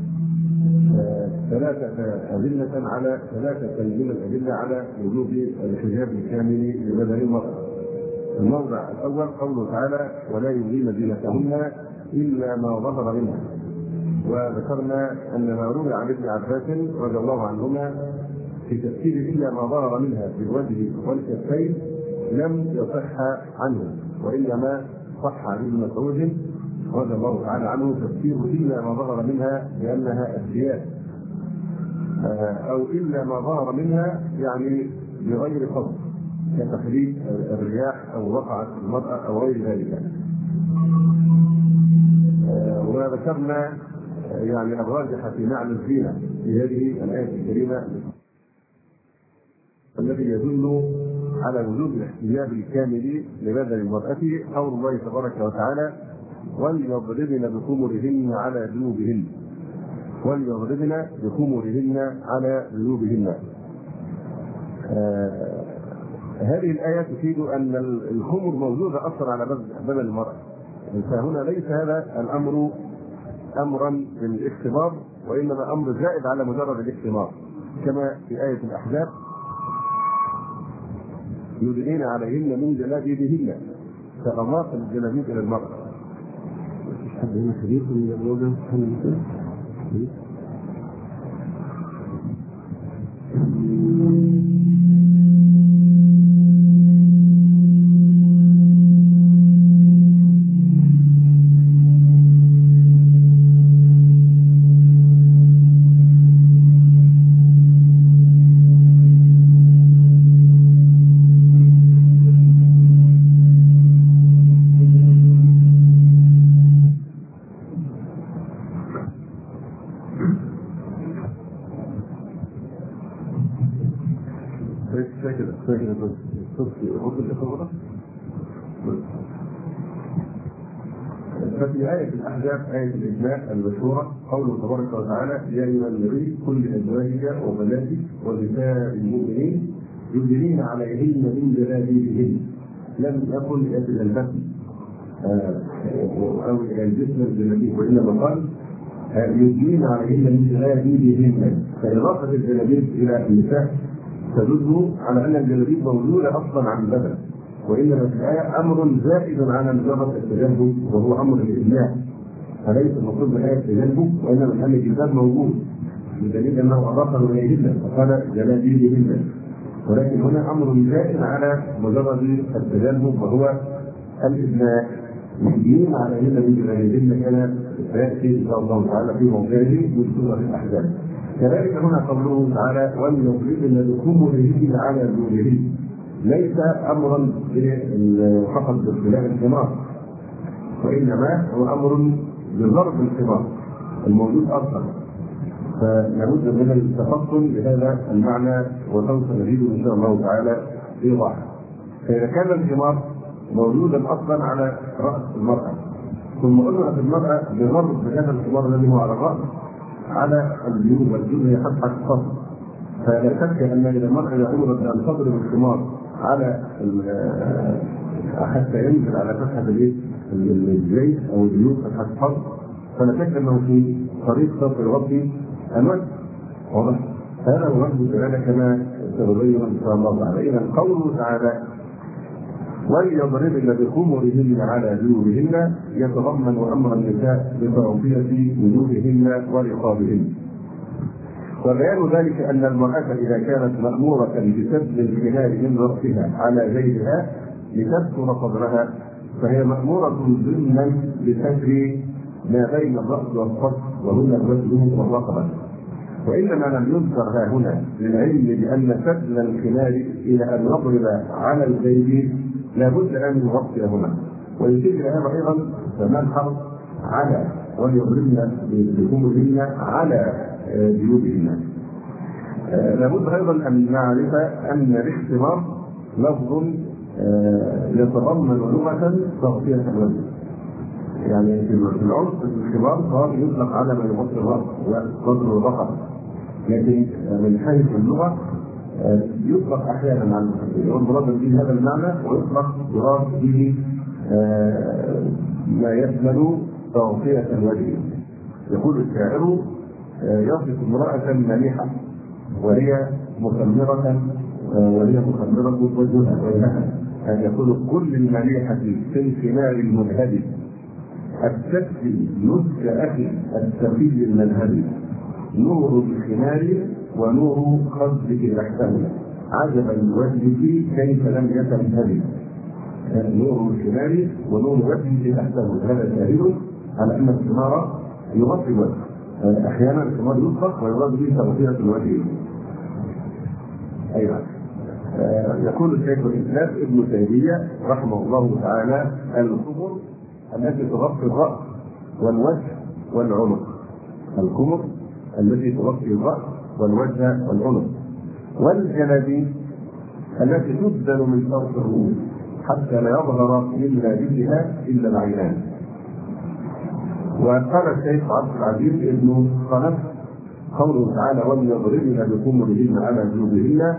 ثلاثة أدلة على ثلاثة من الأدلة على وجوب الحجاب الكامل لبدن المرأة. الموضع الأول قوله تعالى ولا يبدين زينتهن إلا ما ظهر منها، وذكرنا أن ما روي عن ابن عباس رضي الله عنهما في تفسير إلا ما ظهر منها في الوجه والكفين لم يصح عنه، وإنما صح عن ابن مسعود رضي الله تعالى عنه تفسير إلا ما ظهر منها لأنها الثياب، أو إلا ما ظهر منها يعني بغير قصد كتحريك الرياح أو وقعت المرأة أو غير ذلك. وذكرنا يعني الراجح في معنى الزينة في هذه الآية الكريمة الذي يدل على وجود الاحتجاب الكامل لبدن المرأة قول الله تبارك وتعالى وليضربن بخمرهن على جنوبهن، وليضربن بخمرهن على جنوبهن. آه هذه الآية تفيد أن الخمر موجودة أصلا على بدن المرأة، فهنا ليس هذا الأمر أمرا بالاختبار، وإنما أمر زائد على مجرد الاختبار، كما في آية الأحزاب يدنين عليهن من جلابيبهن، فأضاف الجلابيب إلى المرأة. حد هنا حديث من الوجه ففي آية الأحزاب آية الإجماع المشهورة قوله تبارك وتعالى يا أيها النبي قل لأزواجك وبناتك ونساء المؤمنين يدنين عليهن من جلابيبهن، لم يقل إلى البطن أو إلى الجسم الجلابيب، وإنما قال يدنين عليهن من جلابيبهن، فإضافة الجلابيب إلى النساء تدل على أن الجلابيب موجودة أصلا عن البدن، وإنما في الآية أمر زائد على مجرد التجنب وهو أمر الإجماع. فليس المقصود بالآية تجنبه، وإنما أن الجلباب موجود بدليل أنه أضافه إليهن فقال جلابيبهن، ولكن هنا أمر زائد على مجرد التجنب وهو الإبناء. يجيب على هنا بجلابيبهن كان سيأتي إن شاء الله تعالى في موضعه من سورة الأحزاب. كذلك هنا قوله تعالى وليضربن بخمرهن على جنوبهن، ليس أمرا فقط باختلاف الثمار، وإنما هو أمر بضرب الثمار الموجود أصلا، فلابد من التفطن لهذا المعنى وسوف نزيد إن شاء الله تعالى إيضاحا. فإذا كان الثمار موجودا أصلا على رأس المرأة ثم أمرت المرأة بضرب هذا الثمار الذي هو على الرأس على الجيوب، والجيوب هي فتحة الصدر، فلا شك أن إذا المرأة أمرت بأن تضرب الثمار على حتى ينزل على فتحة الجيب أو الجيوب فتحة الصدر، فلا شك أنه في طريق صرف الوجه الوجه واضح. هذا هو وجه الدلالة كما سنبين إن شاء الله تعالى. إذا قوله تعالى وليضربن بخمرهن على جيوبهن يتضمن أمر النساء بتغطية وجوههن ورقابهن، وبيان ذلك أن المرأة إذا كانت مأمورة بسد الخلال من رأسها على جيبها لتستر صدرها فهي مأمورة ضمنا بستر ما بين الرأس والصدر وهن الوجه والرقبة، وإنما لم يذكر ها هنا للعلم بأن سد الخلال إلى أن نضرب على الجيب لابد أن يغطي هنا، ويشير هذا أيضا فما الحرف على وليضربن بخمرهن على جيوبهن. آه لابد ايضا ان نعرف ان الاختمار لفظ آه يتضمن لغه تغطيه الوجه، يعني في العرف الاختمار صار يطلق على ما يغطي الراس والصدر والرقبه، لكن من حيث اللغه آه يطلق احيانا على المراد به هذا المعنى، ويطلق يراد به آه ما يشمل تغطيه الوجه. يقول الشاعر يصف امرأة مليحة وهي مخمرة وهي مخمرة وجهها، أن يقول كل المليحة في الخمار المذهب التكفي نسك أخي السفي المذهبي نور الخمار ونور خدك تحته عجبا لوجهك كيف لم يتمهد. نور الخمار ونور وجهك تحته، هذا شاهد على أن الخمار يغطي الوجه. احيانا الخمار يطلق ويراد به تغطيه الوجه. ايضا يقول الشيخ الاسلام ابن تيميه رحمه الله تعالى الخمر التي تغطي الراس والوجه والعنق، الخمر التي تغطي الراس والوجه والعنق، والجلابيب التي تبدل من فوق الرؤوس حتى لا يظهر من لابسها الا العينان. وقال الشيخ عبد العزيز ابن خلف قوله تعالى وليضربن بخمرهن على جيوبهن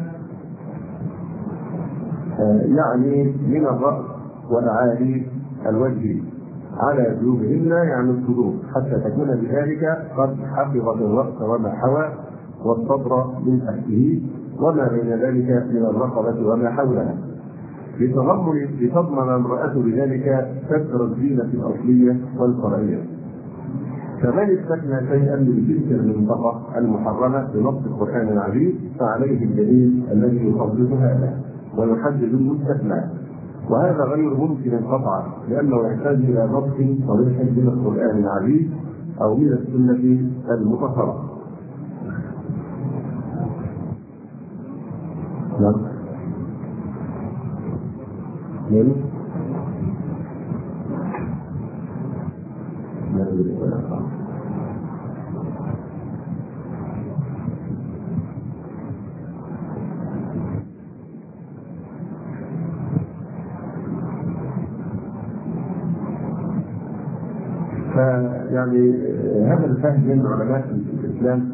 يعني من الرأس والعالي الوجه على جيوبهن يعني الصدور، حتى تكون بذلك قد حفظت الرأس وما حوى والصدر من تحته وما بين ذلك من الرقبة وما حولها، لتضمن لتضمن المرأة بذلك ستر الزينة الأصلية والفرعية. فمن استثنى شيئا من تلك المنطقة المحرمة بنص القرآن العزيز فعليه الدليل الذي يخصص هذا ويحدد المستثنى، وهذا غير ممكن قطعا لأنه يحتاج إلى نص صريح من القرآن العزيز أو من السنة المطهرة. نعم. نعم. فيعني هذا الفهم من علماء الاسلام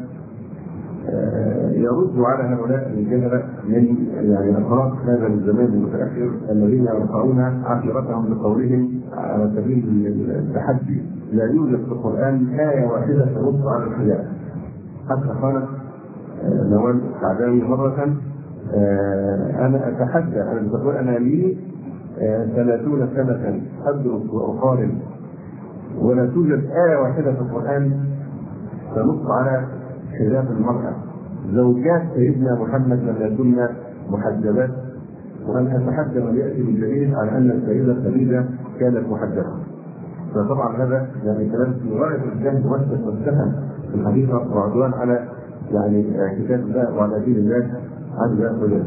يرد على هؤلاء الجهله من يعني افراد هذا الزمان المتاخر الذين يرفعون عشيرتهم بقولهم على سبيل التحدي لا يوجد في القران ايه واحده تنص على الخلاف. حتى قالت نوال السعداوي مره انا اتحدى انا بقول انا لي ثلاثون سنه ادرس واقارن ولا توجد آية واحدة في القرآن تنص على حجاب المرأة. زوجات سيدنا محمد لم يكن محجبات، وأن أتحدث يأتي بالدليل على أن السيدة خديجة كانت محجبة. فطبعا هذا يعني كلام في غاية الجهل والسفه في الحديث وعدوان على يعني كتاب الله وعلى دين الله عز وجل.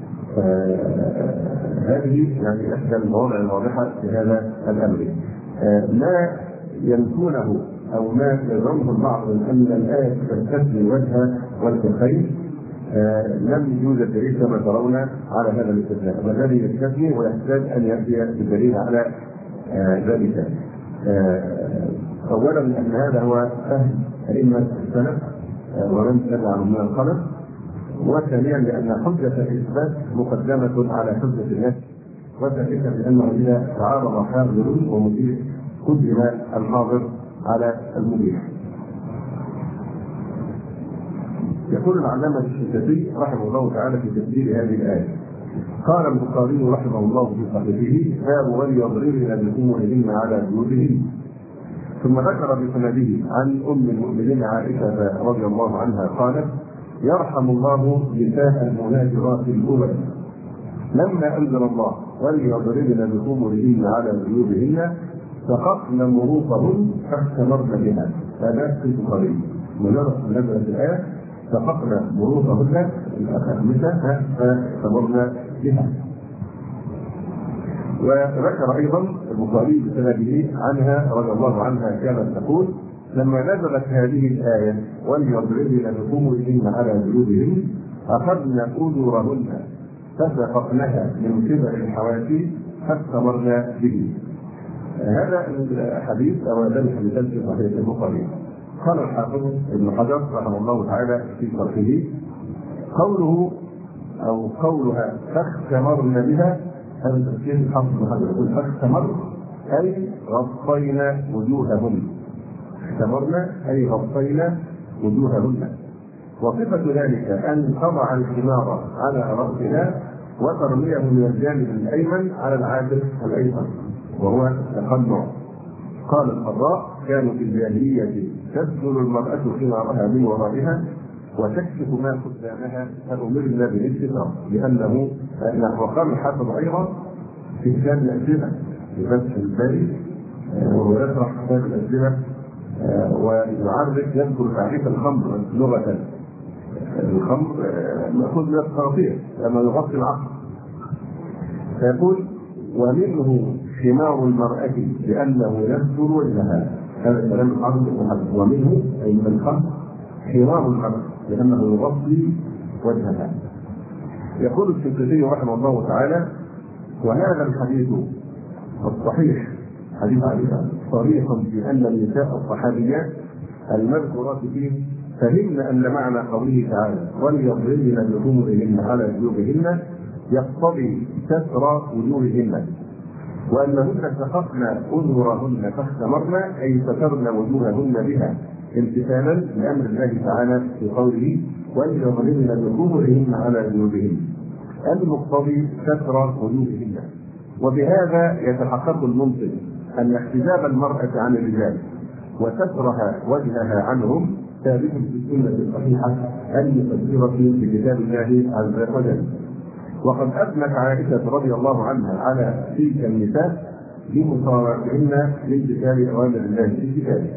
هذه يعني احدى المواضع الواضحه في هذا الامر. ما ينفونه او ما يزعمه البعض من ان الايه تستثني الوجه والكفين، لم يوجد دليل كما ترون على هذا الاستثناء، والذي يستثني ويحتاج ان ياتي بالدليل على ذلك. اولا ان هذا هو فهم ائمه السلف ومن تبعهم من الخلف، وثانيا لان حجه الاثبات مقدمه على حجه النفس، وذلك لانه اذا تعارض حاضر ومبيح قدم الحاضر على المبيح. يقول العلامه الشنقيطي رحمه الله تعالى في تفسير هذه الايه: قال البخاري رحمه الله في صحيحه: باب وليضربن بخمرهن على جيوبهن. ثم ذكر بسنده عن ام المؤمنين عائشه رضي الله عنها قالت: يرحم الله نساء المهاجرات الاولى لما انزل الله وليضربن بخمرهن على جيوبهن سقطن مروطهن فاستمرن بها. هذا في البخاري. مجرد نزلت الايه سقطن مروطهن الاخمسه فاستمرن بها. وذكر ايضا البخاري بسنده عنها رضي الله عنها كانت تقول: لما نزلت هذه الايه وليضربن بخمرهن على جيوبهن اخذن اجورهن فسقطنها من قبل الحواشي فاستمرن به. هذا الحديث او هذا الحديث في صحيح البخاري. قال الحافظ ابن حجر رحمه الله تعالى في شرحه: قوله او قولها فاستمرن بها، هذا تفسير الحافظ ابن حجر يقول فاستمر اي غطينا وجوههن. استمرنا اي غطينا وجوههن. وصفه ذلك ان تضع الخمار على راسها وترميه من الجانب الايمن على العاتق الايسر، وهو التقنع. قال القراء: كانوا في الجاهليه تبذل المراه خمارها من ورائها وتكشف ما قدامها فأمرنا بالاستتار، لأنه وقال الحافظ أيضا في كتاب الأسئلة في فتح الباري وهو يشرح كتاب الأسئلة ويعرف يذكر تعريف الخمر لغة. الخمر مأخوذ من الخراطير لما يغطي العقل، فيقول: ومنه خمار المرأة لأنه يستر وجهها. هذا كلام الحافظ ابن حجر. ومنه أي من الخمر خمار المرأة لأنه يغطي وجهها. يقول الشنقيطي رحمه الله تعالى: وهذا الحديث الصحيح حديث عائشة صريح في أن النساء الصحابيات المذكورات فيه فهمن أن معنى قوله تعالى وليضربن بخمرهن على جيوبهن يقتضي ستر وجوههن، وأنهن سقطن أذرهن فاستمرن أي سترن وجوههن بها امتثالا لأمر الله تعالى في قوله وليضربن بخمرهن على جيوبهن المقتضي ستر وجوههن. وبهذا يتحقق الممكن أن احتجاب المرأة عن الرجال وسترها وجهها عنهم ثابت في السنة الصحيحة المفسرة في كتاب الله عز وجل. وقد أثنت عائشة رضي الله عنها على تلك النساء بمصارعتهن لامتثال أوامر الله في كتابه.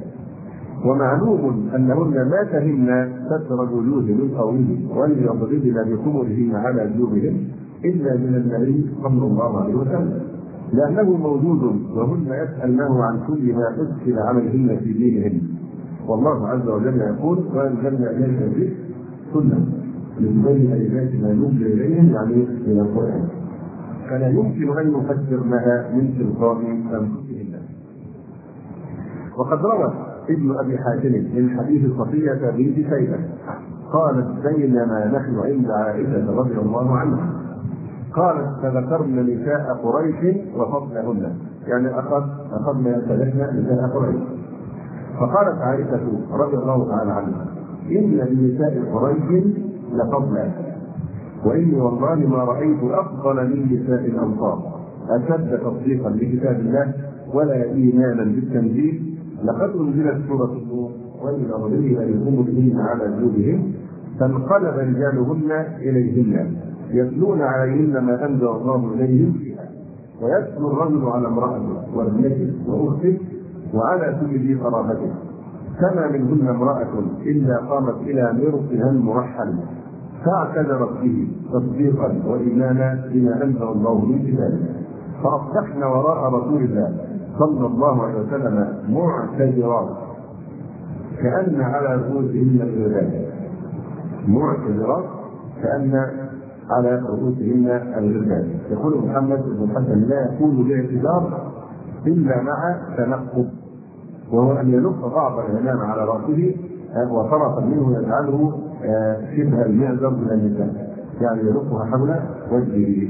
ومعلوم أنهن ما فهمن ستر الوجوه من قوله وليضربن بخمرهن على جيوبهن إلا من النبي صلى الله عليه وسلم، لأنه موجود وهن يسألنه عن كل ما أدخل عليهن في دينهن. والله عز وجل يقول: وأنزلنا إليك الذكر سنة لتبين آيات ما يوحى إليهم، يعني من القرآن، فلا يمكن أن نفسر لها من تلقاء أنفسهن. وقد روى ابن أبي حاتم من حديث صفية بنت شيبة قالت: بينما نحن عند عائشة رضي الله عنها قالت: فذكرنا نساء قريش وفضلهن، يعني أخذ أخذنا يتلجن نساء قريش. فقالت عائشة رضي الله تعالى عنها: إن لنساء قريش لفضلا، وإني والله ما رأيت أفضل من نساء الأنصار أشد تصديقا لكتاب الله ولا إيمانا بالتنزيل لقد انزلت سوره النور وإذا ظلمنا بقبورهن على جنوبهم فانقلب رجالهن اليهن يتلون عليهن ما انزل الله اليهم فيها ويتلو الرجل على امراته وابنته واخته وعلى كل ذي قرابته فما منهن امراه الا قامت الى مرقها المرحل فاعتذرت به تصديقا وايمانا بما انزل الله من كتابه فاصبحن وراء رسول الله صلى الله عليه وسلم معتذرات كأن على رؤوسهن الغلبان معتذرات كأن على رؤوسهن الغلبان. يقول محمد بن الحسن لا يكون باعتذار إلا مع تنقب، وهو أن يلف بعض الغنام على رأسه وطرفا منه يجعله شبه المعذر من النساء، يعني يلفها حول وجهه.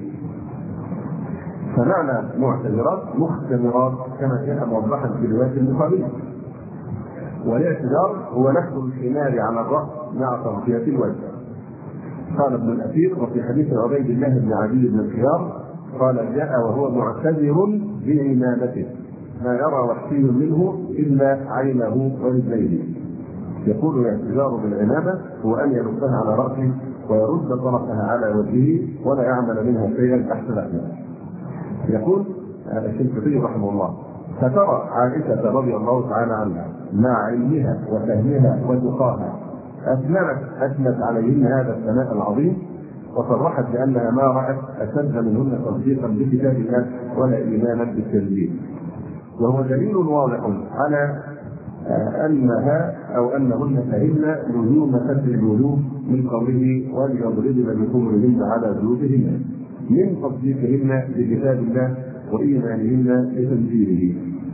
فمعنى معتذرات مختمرات كما جاء موضحا في رواية البخاري. والاعتذار هو نحت الحمار على الرأس مع تغطية الوجه. قال ابن الأثير وفي حديث عبيد الله بن علي بن الخيار قال جاء وهو معتذر بعمامته ما يرى وحشي منه إلا عينه ورجليه. يقول الاعتذار بالعمامة هو أن يلفها على رأسه ويرد طرفها على وجهه ولا يعمل منها شيئا تحت لحمه. يقول الشنقيطي رحمه الله فترى عائشة رضي الله تعالى عنها مع علمها وفهمها وتقاها أثنت أثنت عليهن هذا الثناء العظيم وصرحت بأنها ما رأت أشد منهن تصديقا بكتاب الله ولا إيمانا بالتنزيل، وهو دليل واضح على أنها أو أنهن فهمن لزوم ستر الوجوه من قوله وليضربن بخمرهن على جيوبهن من تصديقهن بكتاب الله وإيمانهن بتنزيله.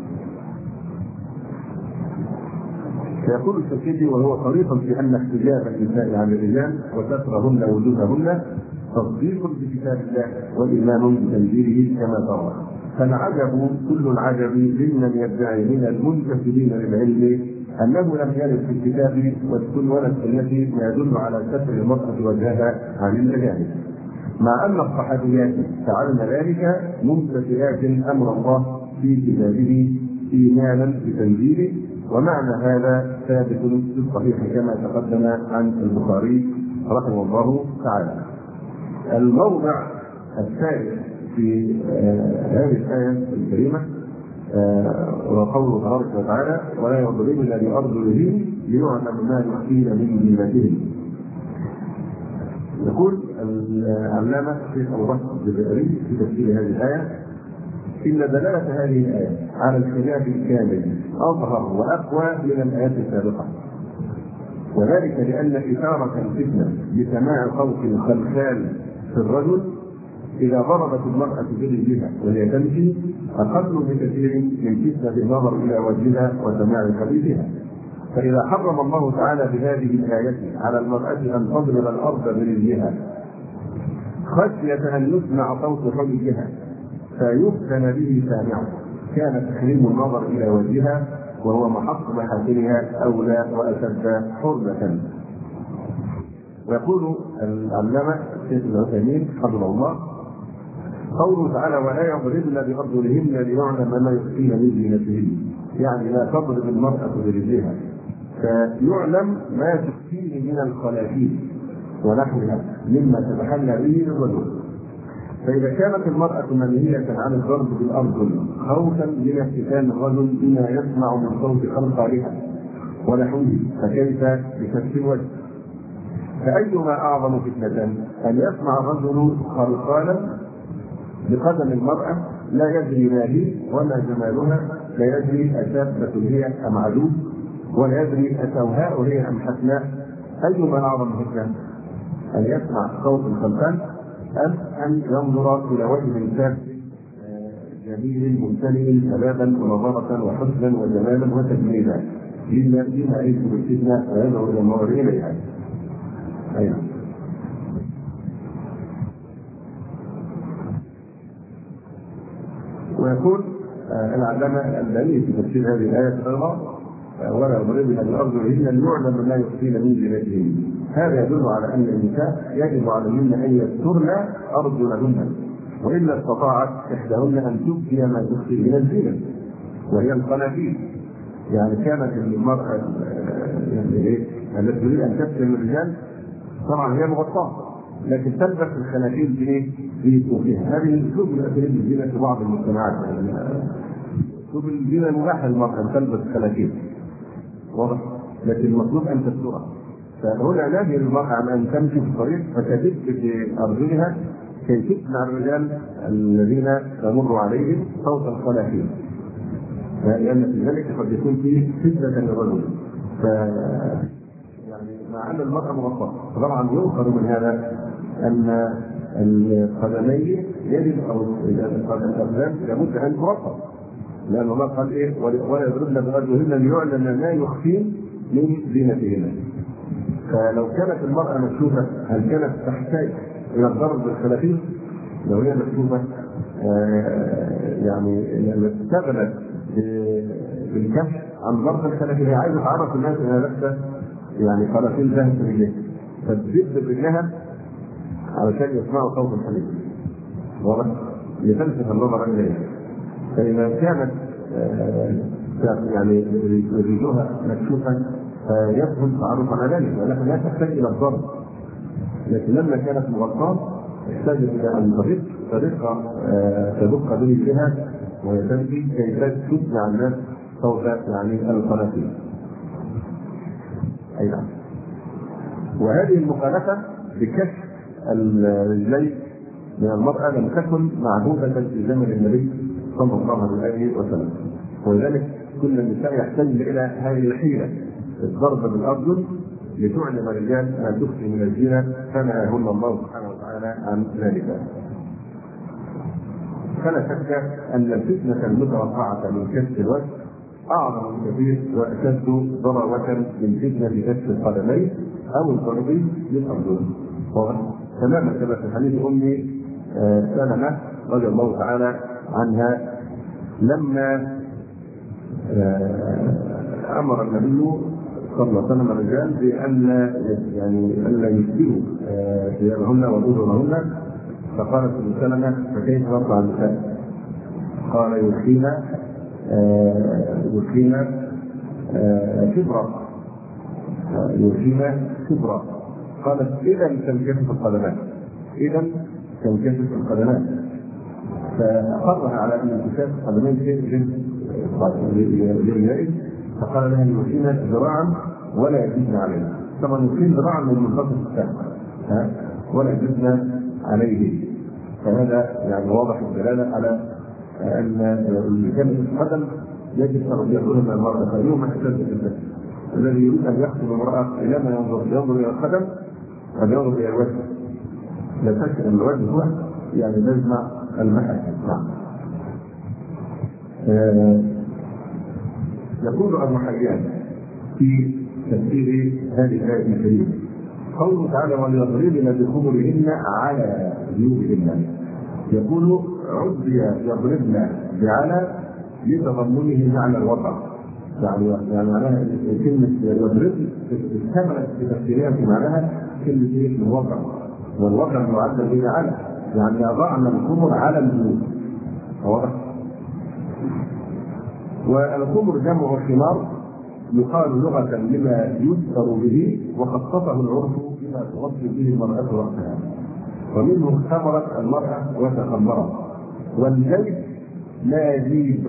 يقول الشنقيطي وهو طريق في أن احتجاب النساء عن الرجال وسترهن وجوههن تصديق بكتاب الله وإيمان بتنزيله كما ترى. فالعجب كل العجب لمن يدعي من المنتسبين للعلم أنه لم يرد في الكتاب والسنة ولا السنة ما يدل على ستر المرأة وجهها عن الأجانب، مع أن الصحابيات فعلن ذلك ممتثلات أمر الله في كتابه إيمانا بتنزيله، ومعنى هذا ثابت في الصحيح كما تقدم عن البخاري رحمه الله تعالى. الموضع الثالث في آه هذه الآية الكريمة آه وقوله تبارك وتعالى ولا يضربن بأرجلهن ليعلم ما يخفين من زينتهن. يقول العلامة الشيخ أبو بكر الجزائري في تفسير هذه الآية إن دلالة هذه الآية على الخلاف الكامل أظهر وأقوى من الآيات السابقة، وذلك لأن إثارة الفتنة بسماع صوت خلخال في الرجل إذا ضربت المرأة برجلها وهي تمشي أقل بكثير من فتنة النظر إلى وجهها وسماع حديثها. فإذا حرم الله تعالى بهذه الآية على المرأة أن تضرب الأرض برجلها خشية أن يسمع صوت حديثها فيفتن به سامعه كان تحريم النظر إلى وجهها وهو محط محاسنها أولى وأشد حرمة. ويقول العلامة الشيخ العثيمين حفظه الله قوله تعالى ولا يضربن بأرجلهن ليعلم ما يخفين من زينتهن، يعني لا تضرب المرأة برجلها فيعلم ما تخفيه من الخلافيل ونحوها مما تتحلى به الرجل. فإذا كانت المرأة منهية عن الضرب بالأرجل خوفا من افتتان الرجل بما يسمع من صوت خلقها ونحوه فكيف بكشف الوجه؟ فأيما أعظم فتنة أن يسمع الرجل خلقانا بقدم المرأة لا يدري ما هي وما جمالها، لا يدري أشابة هي أم عجوز، ولا يدري أسوهاء هي أم حسناء. أيما أعظم فتنة أن يسمع صوت الخلقان أم أن ينظر إلى وجه إنسان جميل ممتلئ شبابا ونظرة وحسنا وجمالا وتجميلا لما فيما يعيش بالفتنة ويدعو إلى النظر إليها. أيضا ويقول العلامة الألباني في تفسير هذه الآية أيضا ولا يضربن بأرجلهن ليعلم ما يخفين من زينتهن. هذا يدل على أن النساء يجب عليهن أن يسترن أرجلهن، وإلا استطاعت إحداهن أن تبدي ما تخفي من الزينة وهي القناديل، يعني كانت المرأة يعني ايه التي تريد ان تفتن الرجال طبعا هي مغطاة، لكن تلبس الخناجير بايه؟ بكفها. هذه اسلوب من اساليب الزينة في بعض المجتمعات، يعني اسلوب الزينة مباح للمرأة ان تلبس خناجير واضح، لكن المطلوب ان تسترها. فهنا نهي المرأة عن ان تمشي في الطريق فتدب بارجلها كي تسمع الرجال الذين تمر عليهم صوت الخناجير، لأن في ذلك قد يكون فيه فتنة للرجل. ف يعني مع أن المرأة مغطاة، طبعا يؤخذ من هذا أن القدمين يجب أو الأقدام لابد أن تغطى، لأن الله قال إيه؟ ولا يضربن بأرجلهن ليعلن ما يخفين من زينتهن. فلو كانت المرأة مكشوفة هل كانت تحتاج إلى الضرب بالخناجير؟ لو هي مكشوفة يعني استغنت بالكشف عن ضرب الخناجير، هي عايزه تعرف الناس انها لابسه يعني خلاصين ذهب في رجليها، فتزيد برجلها علشان يسمعوا صوت الخناجير واضح لتلفت النظر اليها. فاذا كانت يعني رجلها مكشوفه فيسهل التعرف على ذلك، ولكن لا تحتاج الى الضرب. لكن لما كانت مغطاه احتاجت الى ان تدق تدق تدق برجلها ويتمشي كي تسمع الناس صوت يعني الخناجير. اي نعم. وهذه المخالفه بكشف الرجلين من المراه لم تكن معهوده في زمن النبي صلى الله عليه وسلم، ولذلك كل النساء يحتاجن الى هذه الحيله الضرب بالارجل لتعلم الرجال ما تخفي من الزينه، فنهاهن الله سبحانه وتعالى عن ذلك. فلا شك ان الفتنه المتوقعه من كشف الوجه اعظم بكثير واشد ضراوه من فتنه كشف القدمين او الضرب للارجل. تماما كما في حديث ام سلمه رضي الله تعالى عنها لما امر النبي صلى الله عليه وسلم الرجال بان يعني الا يسبلوا ثيابهن واذنهن، فقالت ام سلمه فكيف نرضى النساء؟ قال يلقين يلقين كبرا يلقين كبرا. قالت اذا تنكشف القدمان، اذا تنكشف القدمان. فاقرها على ان انكشاف القدمين شيء جائز، فقال لها يلقين ذراعا ولا يزيدن عليه. طبعا يلقين ذراعا من منتصف الساق ولا يزيدن عليه. فهذا يعني واضح الدلاله على ان الجمع القدم يجب تربيته من المراه، فاليوم احتاج جدا. الذي يريد ان يقتل المراه الى ما ينظر ينظر الى القدم قد ينظر الى الوجه. لا شك ان الوجه هو يعني مجمع المحل. نعم. آه يقول ابو حيان في تفسير هذه الايه الكريمه قوله تعالى وليضربن بخمرهن على جيوبهن، يقول عدي يضربن بعلى لتضمنه معنى الوضع، يعني يعني معناها كلمه يضربن استمرت في تفسيرها في معناها كلمه ايه؟ الوضع، والوضع معدل به على، يعني يضعن الخمر على الجيوب. واضح؟ والخمر جمع خمار يقال لغة لما يذكر به، وخصصه العرف بما تغطي به المرأة رأسها، ومنه خمرت المرأة وتخمرت. والجيب لا يجيب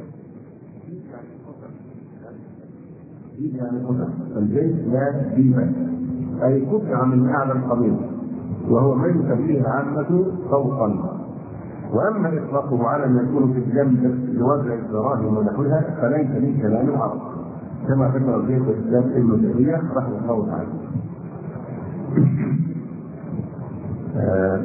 يعني قطع، الجيب لا يجيب أي قطع من أعلى القميص، وهو ما يسميه العامة فوقا. واما اطلاقه على ما يكون في الجنب لوضع الدراهم ونحوها فليس من كلام العرب، كما ذكر شيخ الاسلام ابن تيميه رحمه الله تعالى. آه.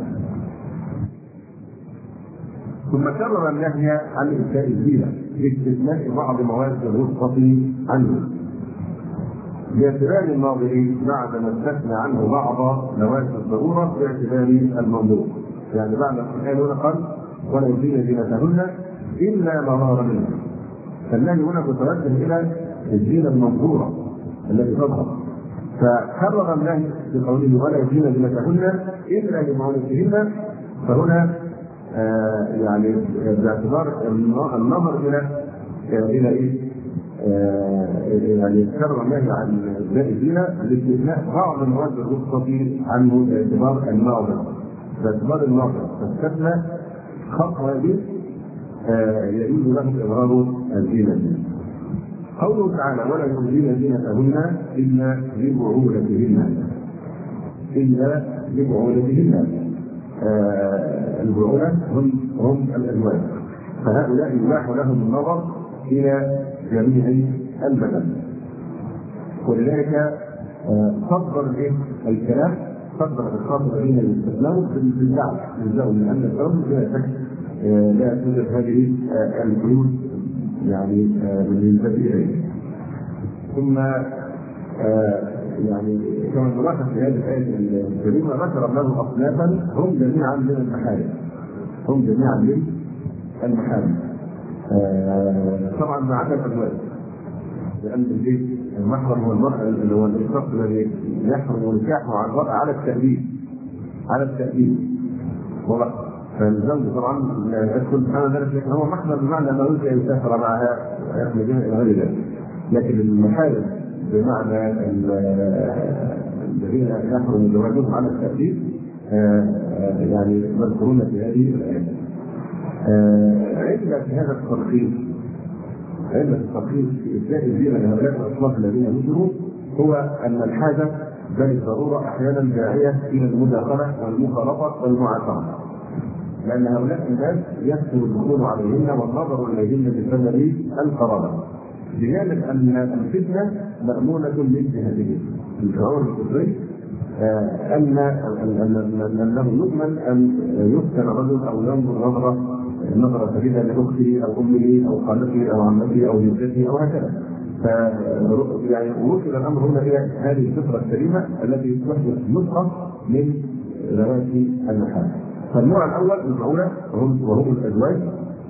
ثم كرر النهي عن إنشاء الزينة باستثناء بعض مواد الرخصة عنه باعتبار الناظر بعد ما استثنى عنه بعض مواد الضرورة باعتبار المنظور. يعني بعد القرآن هنا قال ولا يبدين زينتهن إلا ما ظهر منها، فالنهي هنا متوجه إلى الزينة المنظورة التي تظهر، فكرر النهي بقوله ولا يبدين زينتهن إلا لبعولتهن، فهنا آه يعني باعتبار النظر إلى إلى إيه؟ يعني كرر النهي عن ابناء الزنا باستثناء بعض المواد الرخصة عنه باعتبار الناظر باعتبار الناظر فاستثنى خطوة دي يجوز له إظهار الزينة. قوله تعالى ولا يبدين زينتهن إلا لبعولتهن إلا لبعولتهن البعولة هم هم الأزواج فهؤلاء يباح لهم النظر إلى جميع البدن ولذلك صدر الكلام صدر الخاطب بين الاستثناء بالدعوة للزوج لأن الزوج بلا شك لا توجد هذه القيود يعني بالنسبة إليه. ثم يعني كما نلاحظ في هذه الآية الكريمة ذكر الله أصنافا هم جميعا من المحارم هم جميعا من المحارم طبعا ما عدا الأزواج لأن البيت المحرم هو المرأة اللي هو الشخص الذي يحرم نكاحه على المرأة على التأبيد على التأبيد والله فالزوج طبعا لا يدخل سبحان ذلك لكن هو محرم بمعنى انه يمكن ان يسافر معها ويحمل بها الى غير ذلك لكن المحارم بمعنى الذين يحرم زواجهم على التأبيد يعني مذكورون في هذه الآية. علة في هذا الترخيص علة الترخيص في إساءة الزينة لهؤلاء الأصناف الذين ذكروا هو أن الحاجة بل الضرورة أحيانا داعية إلى المداخلة والمخالطة والمعاصرة لأن هؤلاء الناس يكثر الدخول عليهن والنظر إليهن بسبب القرابة بجانب أن الفتنة مأمونة من جهتهم الشعور الكفري أن أنه يؤمن أن يفتن رجل أو ينظر نظرة نظرة سبيلة لأخته أو أمه أو خالته أو عمته أو جدته أو هكذا. ف يعني وصل الأمر هنا إلى هذه الفطرة السليمة التي تحدث نسخة من ذوات المحال. فالنوع الأول البعولة وهم وهم الأزواج.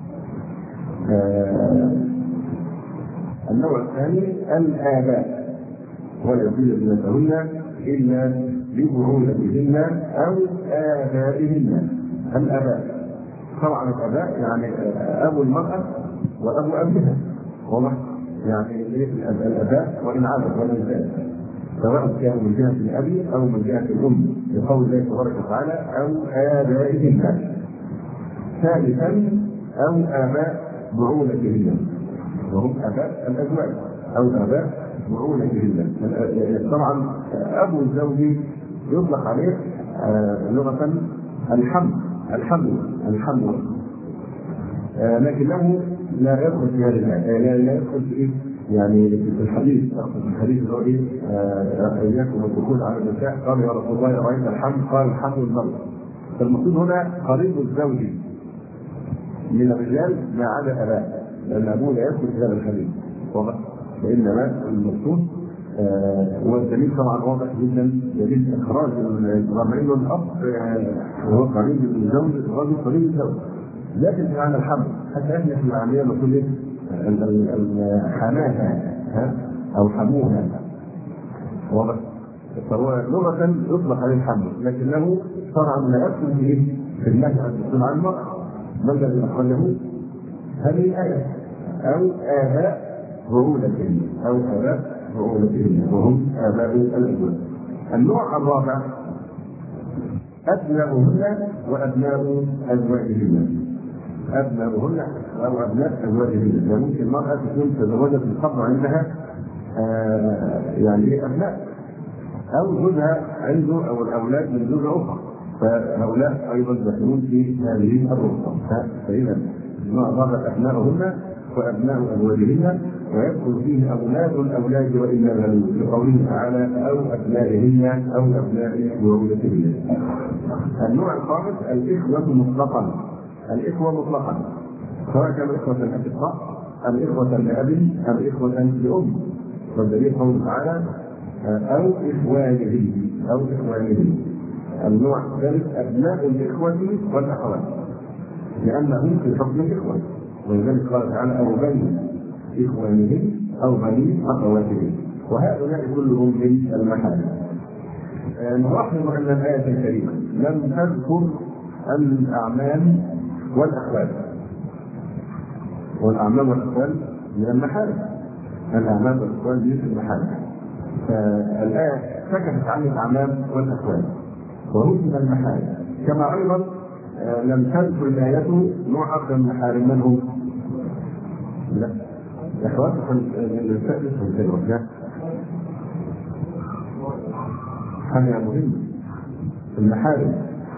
النوع الثاني الآباء ولا يبدين زينتهن إلا لبعولتهن أو آبائهن. الآباء طبعا الآباء يعني أبو المرأة وأبو أبيها واضح يعني الآباء وإن عادت وإن زاد سواء كانوا من جهة الأب أو من جهة الأم بقول الله تبارك وتعالى أو آبائهن. ثالثا أو آباء بعولتهن وهم آباء الأزواج أو آباء بعولتهن. طبعا أبو الزوج يطلق عليه لغة الحمل الحمل الحمل لكنه لا يدخل في هذه الآية لا يدخل في يعني في الحديث أقصد الحديث اللي هو إيه إياكم الدخول على النساء قال يا رسول الله رأيت الحمل قال الحمل المرأة. فالمقصود هنا قريب الزوج من الرجال ما عدا الآباء لأن أبوه لا يدخل في هذا الحديث واضح وإنما المقصود والدليل طبعا واضح جدا دليل إخراج الرمعين الأب وهو قريب الزوج الرجل قريب الزوج لكن في معنى الحمل حتى احنا في العمليه نقول حماها او حموها واضح فهو لغه يطلق عليه الحمل لكنه شرعا لا يدخل فيه في النهي عن الدخول على المراه ما الذي اخرجه هذه الايه او اباء بعولتهن او اباء بعولتهن وهم اباء الازواج. النوع الرابع أبناؤهن وأبناء أزواجهن. أبناؤهن أو أبناء أزواجهن، يعني ممكن المرأة تكون تزوجت من قبل عندها آه يعني أبناء أو زوجها عنده أو الأولاد من زوجة أخرى، فهؤلاء أيضا داخلون في هذه الرخصة. فإذا النوع الرابع أبناؤهن وأبناء أزواجهن ويدخل فيه أولاد الأولاد وإن غلوا لقوله تعالى أو أبنائهن أو أبناء بعولتهن. النوع الخامس الإخوة مطلقا. الإخوة مطلقا سواء كانوا إخوة الأشقاء أم إخوة لأب أم إخوة لأم والدليل قوله تعالى أو إخوانه أو إخوانه. النوع الثالث أبناء الإخوة والأخوات لأنهم في حكم الإخوة ولذلك قال تعالى أو بني إخوانهم أو بني أخواتهم وهؤلاء كلهم من المحارم. نلاحظ أن الآية الكريمة لم تذكر الأعمال والأخوال والأعمال والأخوال من المحارم الأعمام والأخوان دي في المحارم. فالآية سكتت عن الأعمام والأخوان وهم من المحارم، كما أيضا لم تذكر الآية نوع آخر من المحارم. من هم؟ لا إخواتكم النساء لسه في الوجه حاجة مهمة المحارم.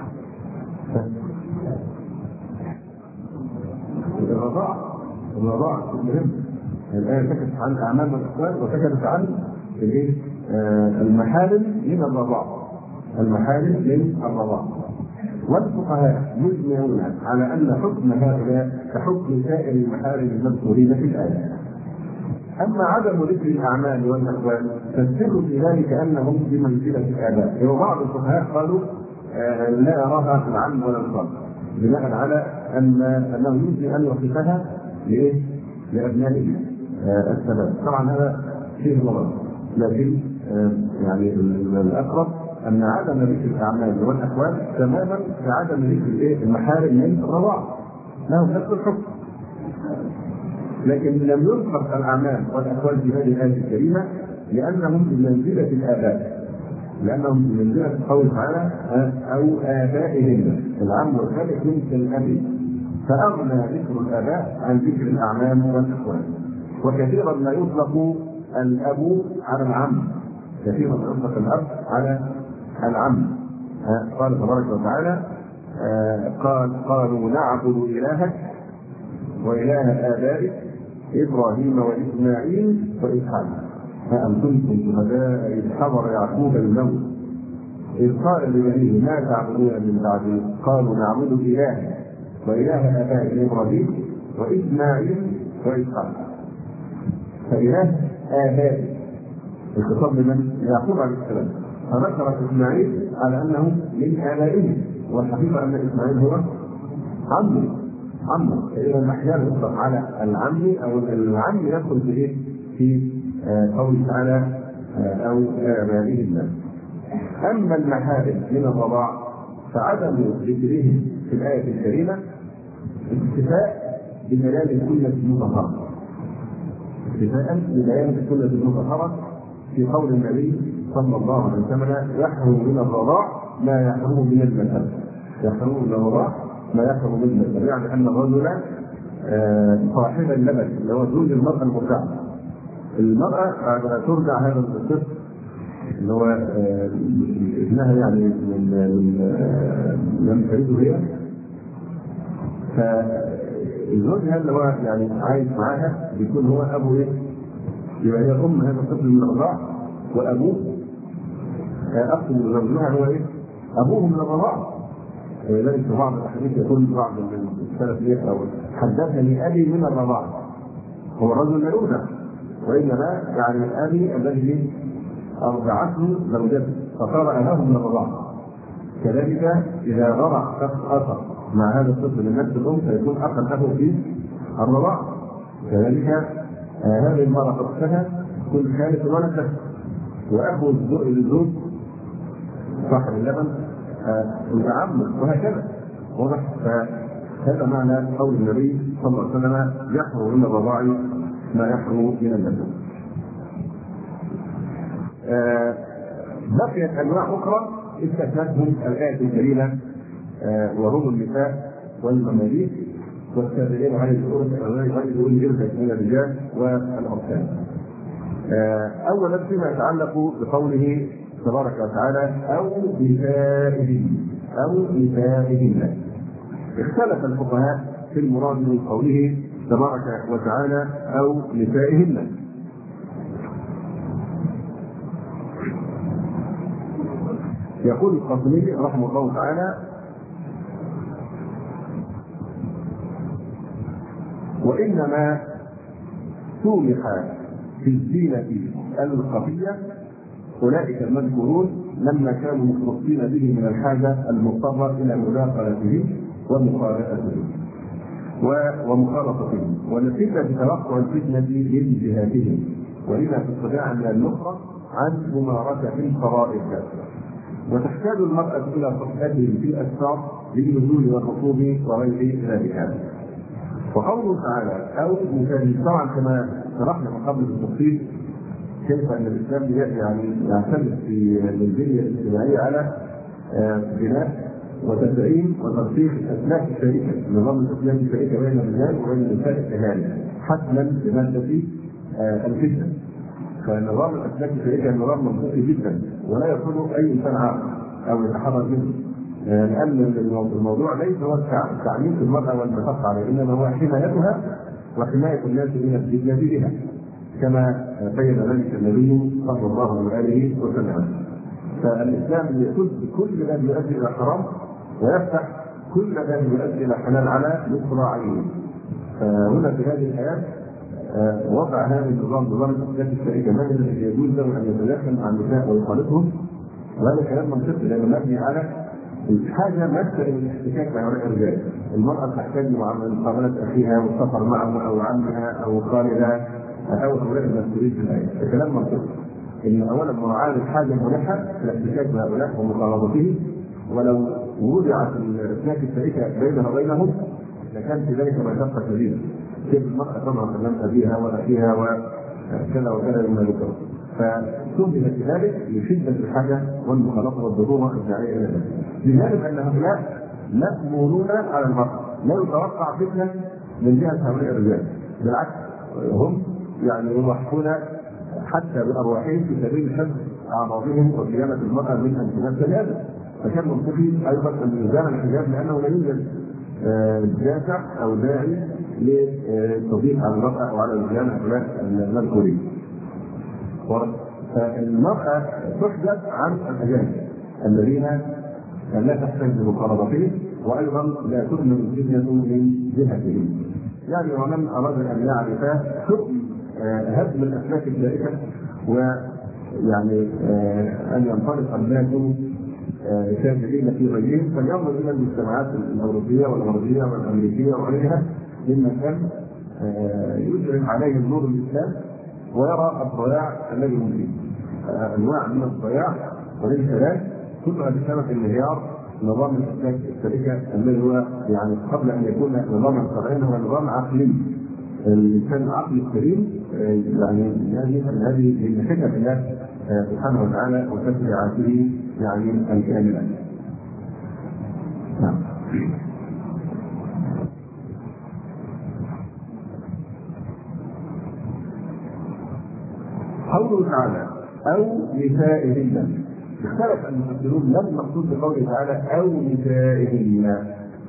الرضاعة الرضاعة مهمة. الآية سكتت عن الأعمام والأخوان وسكتت عن الايه؟ آه المحارم من الرضاعة. المحارم من الرضاعة. والفقهاء يجمعون على أن حكم هؤلاء كحكم سائر المحارم المذكورين في الآية. أما عدم ذكر الأعمال والأخوان فالسر في ذلك أنهم بمنزلة الآباء. وبعض الفقهاء قالوا آه لا يراها العم ولا الخال، بناء على أن أنه يمكن أن يصفها لإيه؟ لأبنائه آه السبب. طبعا هذا فيه نظر، لكن آه يعني الأقرب أن عدم ذكر الأعمال والأخوان تماما كعدم ذكر المحارم من الرضاعة، لهم نفس الحكم. لكن لم يذكر الأعمال والأخوان في هذه الآية الكريمة لأنهم بمنزلة الآباء، لأنهم بمنزلة قوله تعالى أو آبائهم. العم والخال من الأب، فأغنى ذكر الآباء عن ذكر الأعمام والأخوان. وكثيرا ما يطلق الأب على العم، كثيرا ما يطلق الأب على العم. قال تبارك وتعالى قال قالوا نعبد إلهك وإله آبائك إبراهيم وإسماعيل وإسحاق فأم كنتم شهداء إذ حضر يعقوب الموت إذ قال لبنيه ما تعبدون من بعده قالوا نعبد إلهك وإله آبائك إبراهيم وإسماعيل وإسحاق. فإله آبائك الخطاب لمن؟ يعقوب عليه السلام. فذكر إسماعيل على أنه من آبائه، والحقيقة أن إسماعيل هو عمه عمه. إذا أحيانا يطلق على العم أو العم يدخل في إيه؟ في قوله تعالى أو آبائه الناس. أما المحارم من الرضاع فعدم ذكره في الآية الكريمة اكتفاء بدلالة السنة المطهرة، اكتفاء بدلالة السنة المطهرة في قول النبي صلى الله عليه وسلم يحرم من الرضاع ما يحرم من المثل. يحرم من الرضاع ما يحرم من المثل، يعني أن الرجل صاحب اللبن اللي هو زوج المرأة المرضعة، المرأة بعد ما ترجع هذا الطفل اللي هو ابنها يعني من لم تلده هي، فزوجها اللي هو يعني عايش معاها بيكون هو أبو إيه؟ يبقى هي أم هذا الطفل من الرضاع، وأبوه أخو زوجها هو إيه؟ أبوه من الرضاع. ولذلك في بعض الأحاديث يقول بعض من السلف ليه أو حدثني أبي من الرضاع، هو الرجل لا يرضع، وإنما يعني الأبي الذي أرضعته زوجته فصار أباه من الرضاع. كذلك إذا رضع شخص آخر مع هذا الطفل من نفس الأم فيكون أخا له في الرضاع. كذلك آه هذه المرأة أختها تكون خالة ولدها، وأخو الزوج صاحب اللبن عمه، وهكذا. واضح؟ فهذا معنى قول النبي صلى الله عليه وسلم يحرم من الرضاع ما يحرم من اللبن. آه بقيت انواع اخرى استثنتهم الايه الكريمه آه وهم النساء والمماليك والتابعين على الأرض غير أولي الإرث من الرجال والأطفال. آه اولا فيما يتعلق بقوله تبارك وتعالى أو نسائهن أو نسائهن، اختلف الفقهاء في المراد من قوله تبارك وتعالى أو نسائهن. يقول القاسمي رحمه الله تعالى وإنما سومح في الزينة الخفية أولئك المذكورون لما كانوا مختصين به من الحاجة المضطرة إلى مداخلته ومخالفته ومخالطته والنتيجة بتوقع الفتنة من جهاتهم، وإلى استطاع من النصرة عن ممارسة الفرائض. وتحتاج المرأة إلى صحبتهم في الأسفار للنزول والركوب وغير ذلك. وقوله تعالى أو نسائهن، طبعا كما شرحنا من قبل بالتفصيل كيف أن الإسلام يعني يعتمد في البنية الاجتماعية على بناء وتدعيم وترسيخ الاسلاك الشريكه، نظام الاسلام الشريكه بين الرجال وبين النساء الكهانه حتما بماده الفتنه. فنظام الاسلاك الشريكه نظام منطقي جدا ولا يكون اي انسان عاقل او يتحرك منه، لان الموضوع ليس هو تعميم المراه والنفاق عليها، انما هو حمايتها وحمايه الناس من الفتنه بها كما بين ذلك النبي صلى الله عليه وسلم. فالاسلام يسد كل ما يؤدي الى حرام ويفتح كل ما يؤدي الى حلال على مصراعيه. فهنا في هذه الايات وضع هذا النظام نظام الاسلام الشريكه من الذي يجوز له ان يتدخل مع النساء ويخالطهم، وهذا كلام منطقي لانه مبني على حاجه مكسر من الاحتكاك مع الرجال. المراه تحتاج مع مقابله اخيها والسفر معه او عمها او خالها او هؤلاء المسؤولين في الايه، ده كلام منطقي. ان اولا مراعاه الحاجه الملحه في الاحتكاك بهؤلاء ومقاربته، ولو وضعت الاسلاك الشريكه بينها وبينهم لكان في ذلك مشقه شديده. كيف المراه تظهر امام ابيها واخيها وكذا وكذا مما ذكر، فسمي بذلك لشده الحاجه والمخالطه والضروره الداعيه الى ذلك. بجانب ان هؤلاء مأمورون على المراه، لا يتوقع فتنه من جهه هؤلاء الرجال، بالعكس هم يعني يضحون حتى بارواحهم في سبيل حفظ اعراضهم وصيانه المراه من ان تنفذ هذا. فكان منطقي ايضا ان يزال الحجاب لانه لا يوجد دافع او داعي للتضييق على المراه او على الرجال هؤلاء المذكورين. فالمراه تحجب عن الاجانب الذين لا تحتاج لمقاربتهم، وايضا لا تؤمن الفتنه من جهتهم. يعني ومن اراد ان يعرف حكم هدم الاسلاك الشريكه ويعني ان ينطلق الناس شاذلين في غيرهم فلينظر الى المجتمعات الاوروبيه والغربيه والامريكيه وغيرها ممن كان يشرف عليه نور الاسلام ويرى الضياع الذي هم فيه. انواع من الضياع والانحلال كلها بسبب انهيار نظام الاسلاك الشريكه الذي هو يعني قبل ان يكون نظاما شرعيا هو نظام عقلي. الانسان العقل السليم يعني هذه هذه من حكم الله سبحانه وتعالى وتشريعاته يعني الكامله. نعم. قوله تعالى او نسائهن، اختلف المفسرون ما المقصود بقوله تعالى او نسائهن.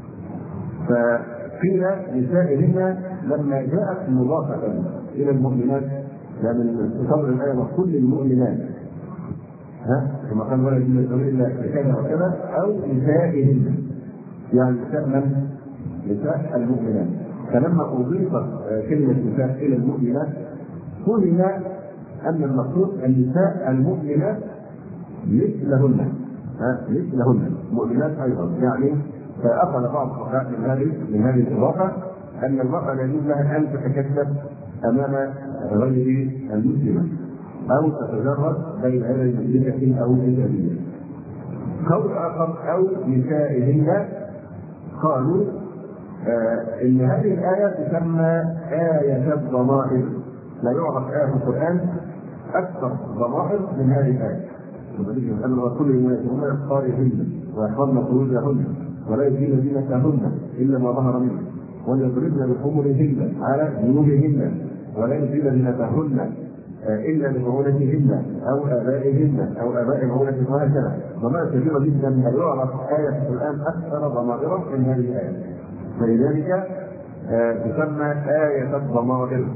فقيل نسائهن لما جاءت مضافه الى المؤمنات، لان صدر الايه كل المؤمنات ها كما قال ولا يجوز الا كذا وكذا او نسائهن، يعني نساء من؟ نساء المؤمنات. فلما اضيفت كلمه نساء الى المؤمنات فهم ان المقصود النساء المؤمنات مثلهن ها مثلهن مؤمنات ايضا. يعني فاخذ بعض الفقهاء من هذه من هذه الاضافه ان المراه لا يجوز لها ان تتكشف امام غير المسلمه او تتجرد بين يدي المسلمه او الاجنبيه. قول اخر او نسائهن قالوا آه ان هذه الايه تسمى ايه الضمائر. لا يعرف ايه في القران اكثر ضمائر من هذه الايه. ان رسول الله يختارهن ويحفظن فروجهن ولا يبدين زينتهن الا ما ظهر منه وليضربن بخمرهن على جنوبهن ولا يبدين زينتهن الا لبعولتهن او ابائهن او اباء بعولتهن وهكذا. ضمائر كثيره جدا لا يعرف ايه في القران اكثر ضمائرا من هذه الايه، فلذلك تسمى ايه الضمائر.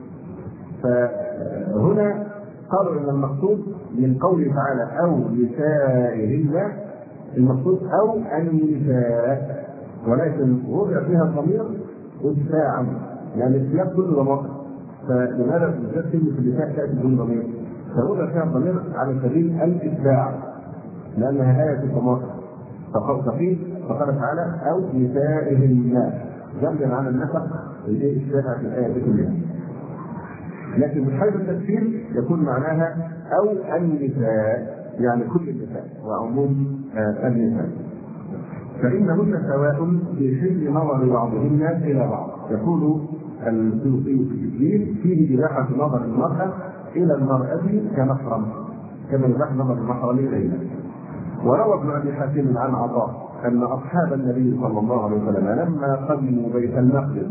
فهنا قالوا ان المقصود من قوله تعالى او نسائهن المقصود او النساء، ولكن وضع فيها الضمير اتباعا يعني السياق كله ضمائر. فلماذا بالذات كلمه النساء تاتي بدون ضمير؟ فوضع فيها الضمير على سبيل الاتباع لانها ايه الضمائر. فقيل فقال تعالى او نسائهن جمعا على النسق الشائع في الايه كلها. لكن من حيث التفسير يكون معناها او النساء يعني كل النساء وعموم النساء، فانهن سواء في حل نظر بعضهن الى بعض. يقول السيوطي في التكليف فيه إباحة نظر المرأة إلى المرأة كمحرم كما يباح نظر المحرم إليها. وروى ابن أبي حاتم عن عطاء أن أصحاب النبي صلى الله عليه وسلم لما قدموا بيت المقدس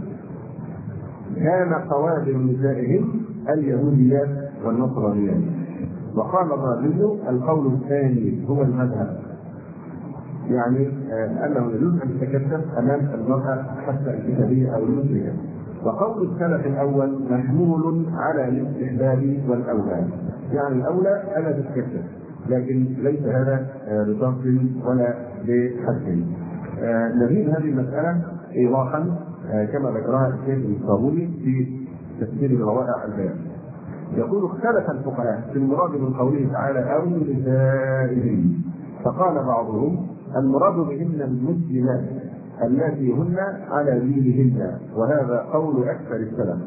كان قوادم نسائهم اليهوديات والنصرانيات. وقال الرازي القول الثاني هو المذهب، يعني انه يجوز ان تتكشف امام المراه حتى الكتابيه او المشركه. وقول السلف الاول محمول على الاستحباب والاولى، يعني الاولى الا تتكشف، لكن ليس هذا بضغط ولا بحد. نزيد هذه المساله ايضاحا كما ذكرها الشيخ الصابوني في تفسير روائع البيان. يقول اختلف الفقهاء في المراد من قوله تعالى او نسائهم، فقال بعضهم المراد بهن المسلمات التي هن على دينهن، وهذا قول اكثر السلف.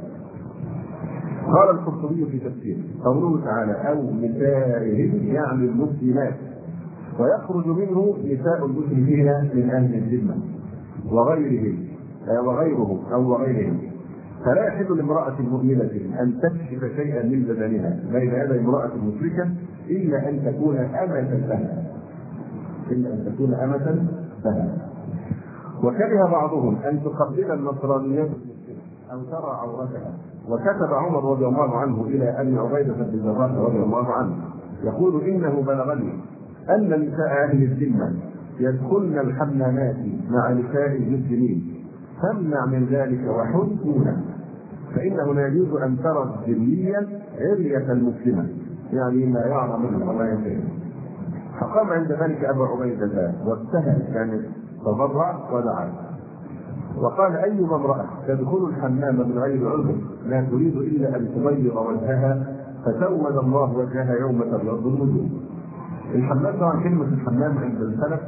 قال القرطبي في تفسيره قوله تعالى او نسائهم يعني المسلمات، ويخرج منه نساء المسلمين من اهل الذمه وغيرهم وغيرهم او وغيرهم. فلا يحل لامرأة مؤمنة أن تكشف شيئا من بدنها بين يدي امرأة مشركة إلا أن تكون أمة لها، إلا أن تكون أمة لها. وكره بعضهم أن تقبل النصرانيات أو ترى عورتها. وكتب عمر رضي الله عنه إلى أبي عبيدة بن الجراح رضي الله عنه يقول إنه بلغني أن نساء أهل الذمة يدخلن الحمامات مع نساء المسلمين، فامنع من ذلك وحسنا، فإنه لا يجوز أن ترى الذمية عرية المسلمة، يعني ما يعرف منه وما ينتهي. فقام عند ذلك أبو عبيدة وابتهل، يعني تضرع ودعا وقال أيما امرأة تدخل الحمام من غير عذر لا تريد إلا أن تبيض وجهها فسود الله وجهها يوم تبيض الوجوه. الحمام طبعا كلمة الحمام عند السلف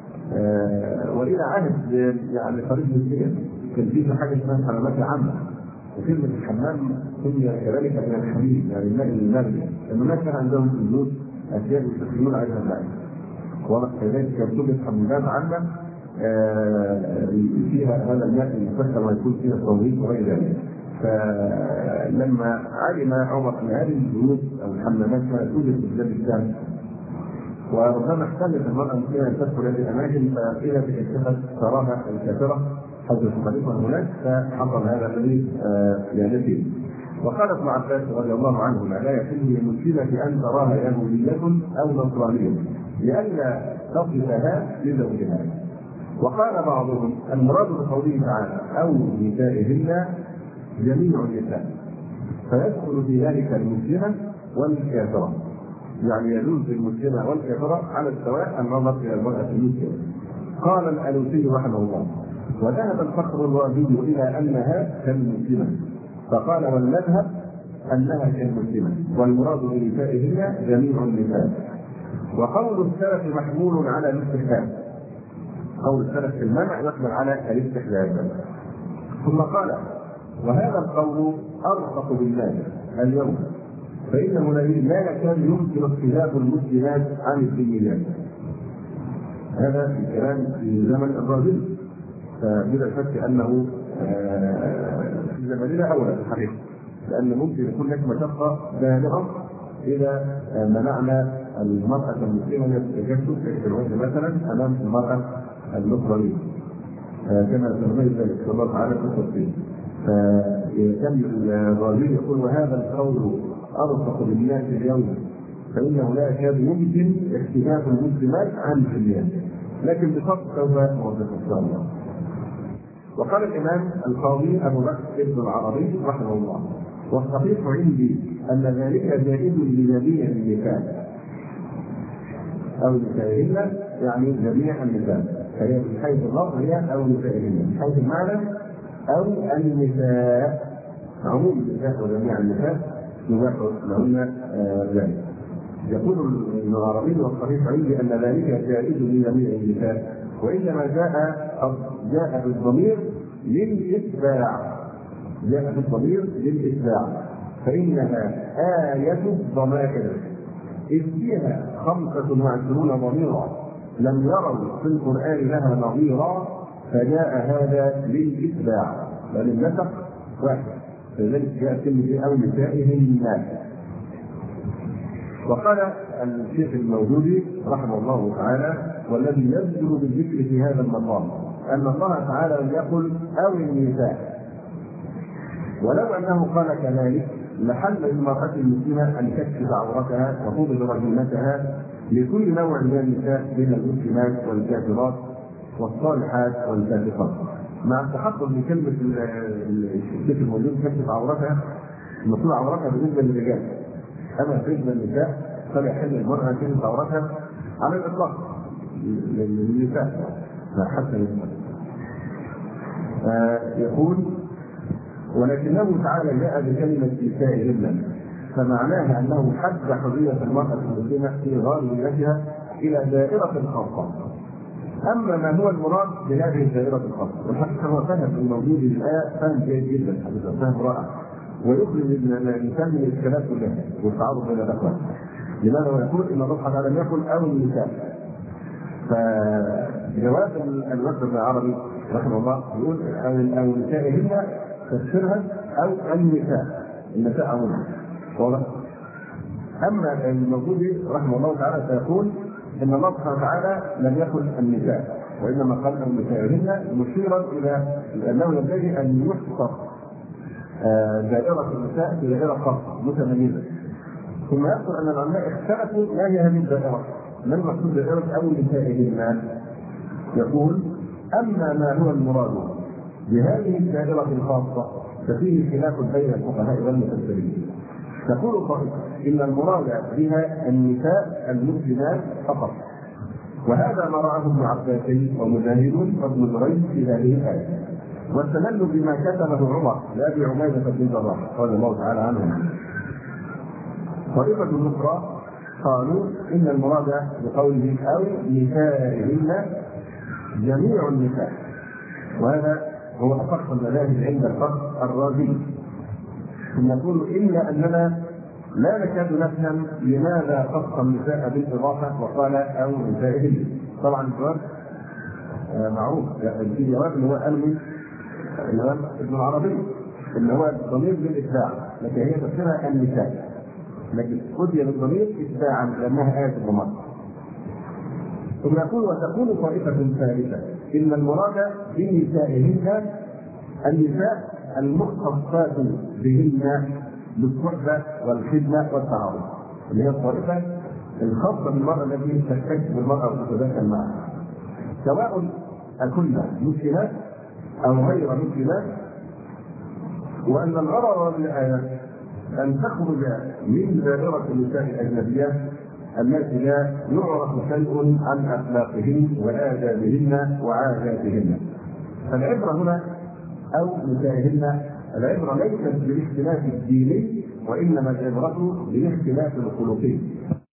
آه والى عهد يعني قريب جدا كان في حاجه اسمها حمامات عامه، وكلمه الحمام هي كذلك من الحميم، يعني الماء المغلي، لما الناس كان عندهم في البيوت اشياء يستخدمون عليها الماء، واضح كذلك كانت توجد حمامات عامه آه فيها هذا الماء المسخن ويكون فيها التوظيف وغير ذلك. فلما علم عمر ان هذه البيوت او الحمامات كانت توجد في بلاد الشام، وربما احتملت المرأة المسلمة أن تدخل هذه الأماكن فإذا اتخذت تراها الكافرة حيث تخالفها هناك، فحصل هذا الذي ينتهي. وقال ابن عباس رضي الله عنهما لا يحل للمسلمة أن تراها يهودية أو نصرانية لئلا تصفها لزوجها. وقال بعضهم المراد بقوله تعالى أو نسائهن جميع النساء، فيدخل في ذلك المسلمة والكافرة، يعني يجوز للمسلمة والكافرة على السواء النظر إلى المرأة المسلمة. قال الألوسي رحمه الله وذهب الفخر الرازي إلى أنها كالمسلمة، فقال والمذهب أنها كالمسلمة والمراد بنسائهن جميع النساء. وقول السلف محمول على الاستحباب، قول السلف في المنع يحمل على الاستحباب. ثم قال وهذا القول أرفق بالناس اليوم، فإنه لا يكاد يمكن اختلاف المسلمات عن الذميات. هذا الكلام في زمن الرازي، فبلا شك أنه في زمننا أولى في الحقيقة، لأن ممكن يكون لك مشقة بالغة إذا منعنا المرأة المسلمة تتجسس في الوجه مثلا أمام المرأة النصرانية كما سمي ذلك صلى الله تعالى في التفصيل. فكان الرازي يقول وهذا القول أرفق بالناس اليوم، فإنه لا يكاد يمكن اختلاف المسلمات عن الذميات، لكن بشرط سوف نوضح إن شاء الله. وقال الإمام القاضي أبو بكر ابن العربي رحمه الله والصحيح عندي أن ذلك جائز لجميع النساء أو نسائهن، يعني جميع النساء، فهي من حيث اللفظ هي أو نسائهن، من حيث المعنى أو النساء، عموم النساء وجميع النساء يباح لهن ذلك. يقول ابن العربي والصحيح عندي أن ذلك جائز لجميع النساء، وإنما جاء جاء بالضمير للإتباع، جاء بالضمير للإتباع، فإنها آية الضمائر إذ فيها خمسة وعشرون ضميرا لم يروا في القرآن لها نظيرا، فجاء هذا للإتباع لأن النسق واحد، فلذلك جاء كلمة أو نسائهن. وقال الشيخ الموجودي رحمه الله تعالى: والذي يبدو بالذكر في هذا المقام أن الله تعالى لم يقل أو النساء، ولو أنه قال كذلك لحل للمرأة المسلمة أن تكشف عورتها وتظهر رجولتها لكل نوع من النساء بين المسلمات والكافرات والصالحات والفاسقات، مع التحقق من كلمة الشيخ الموجود كشف عورتها، المفروض عورتها بالنسبة للرجال، أما بالنسبة للنساء فلا يحل المرأة أن تكشف عورتها على الإطلاق للنساء حتى للنساء. آه يقول: ولكنه تعالى جاء بكلمة نسائهن، فمعناها أنه حد حرية المرأة المسلمة في غالبيتها إلى دائرة خاصة. أما ما هو المراد بهذه الدائرة الخاصة، والحقيقة هو فهم الموجود للآية فهم جيد جدا، حقيقة فهم رائع، ويخرج الإنسان من الإشكالات كلها والتعرض إلى الأخوات. لماذا هو يقول إن الله تعالى لم يقل أو النساء؟ فجواب الوفد العربي رحمه الله يقول أو نسائهن تفسيرها أو النساء، النساء عموما. أما الموجود رحمه الله تعالى فيقول إن الله سبحانه وتعالى لم يقل النساء، وإنما قال أو نسائهن، مشيرا إلى أنه ينبغي أن يحصر دائرة النساء في دائرة خاصة متميزة. ثم يذكر أن العلماء اختلفوا ما هي هذه الدائرة، ما المقصود دائرة أو نسائهن؟ يقول: أما ما هو المراد بهذه الدائرة الخاصة ففيه خلاف بين الفقهاء والمفسرين. تقول طائفة إن المراد بها النساء المسلمات فقط، وهذا ما رآه ابن عباس ومجاهد وابن جريج في هذه الآية، واستدلوا بما كتبه عمر لأبي عبيدة بن الجراح رضي الله تعالى عنه. طائفة أخرى قالوا إن المراد بقوله أو نسائهن جميع النساء، وهذا هو أصح المذاهب عند الفقه الرازي. نقول إلا أننا لا نكاد نفهم لماذا خص النساء بالإضافة وقال أو نسائهن. طبعا الجواب معروف، في جواب اللي هو ألمي الإمام ابن العربي اللي هو الضمير بالإتباع، لكن هي تفسيرها النساء، لكن أتي بالضمير إتباعا لأنها آية الضمان. ثم يقول: وتقول طائفة ثالثة إن المراد بنسائهن النساء المختصات بهن بالصحبة والخدمة والتعاون، اللي هي الطائفة الخاصة بالمرأة التي تحتك بالمرأة وتتذاكر معها، سواء أكن مسلمات أو غير مسلمات، وأن الغرض من الآية أن تخرج من دائرة النساء الأجنبيات التي لا يعرف شيء عن أخلاقهن وآدابهن وعاداتهن. فالعبرة هنا أو نسائهن، العبرة ليست بالاختلاف الديني، وإنما العبرة بالاختلاف الخلقي.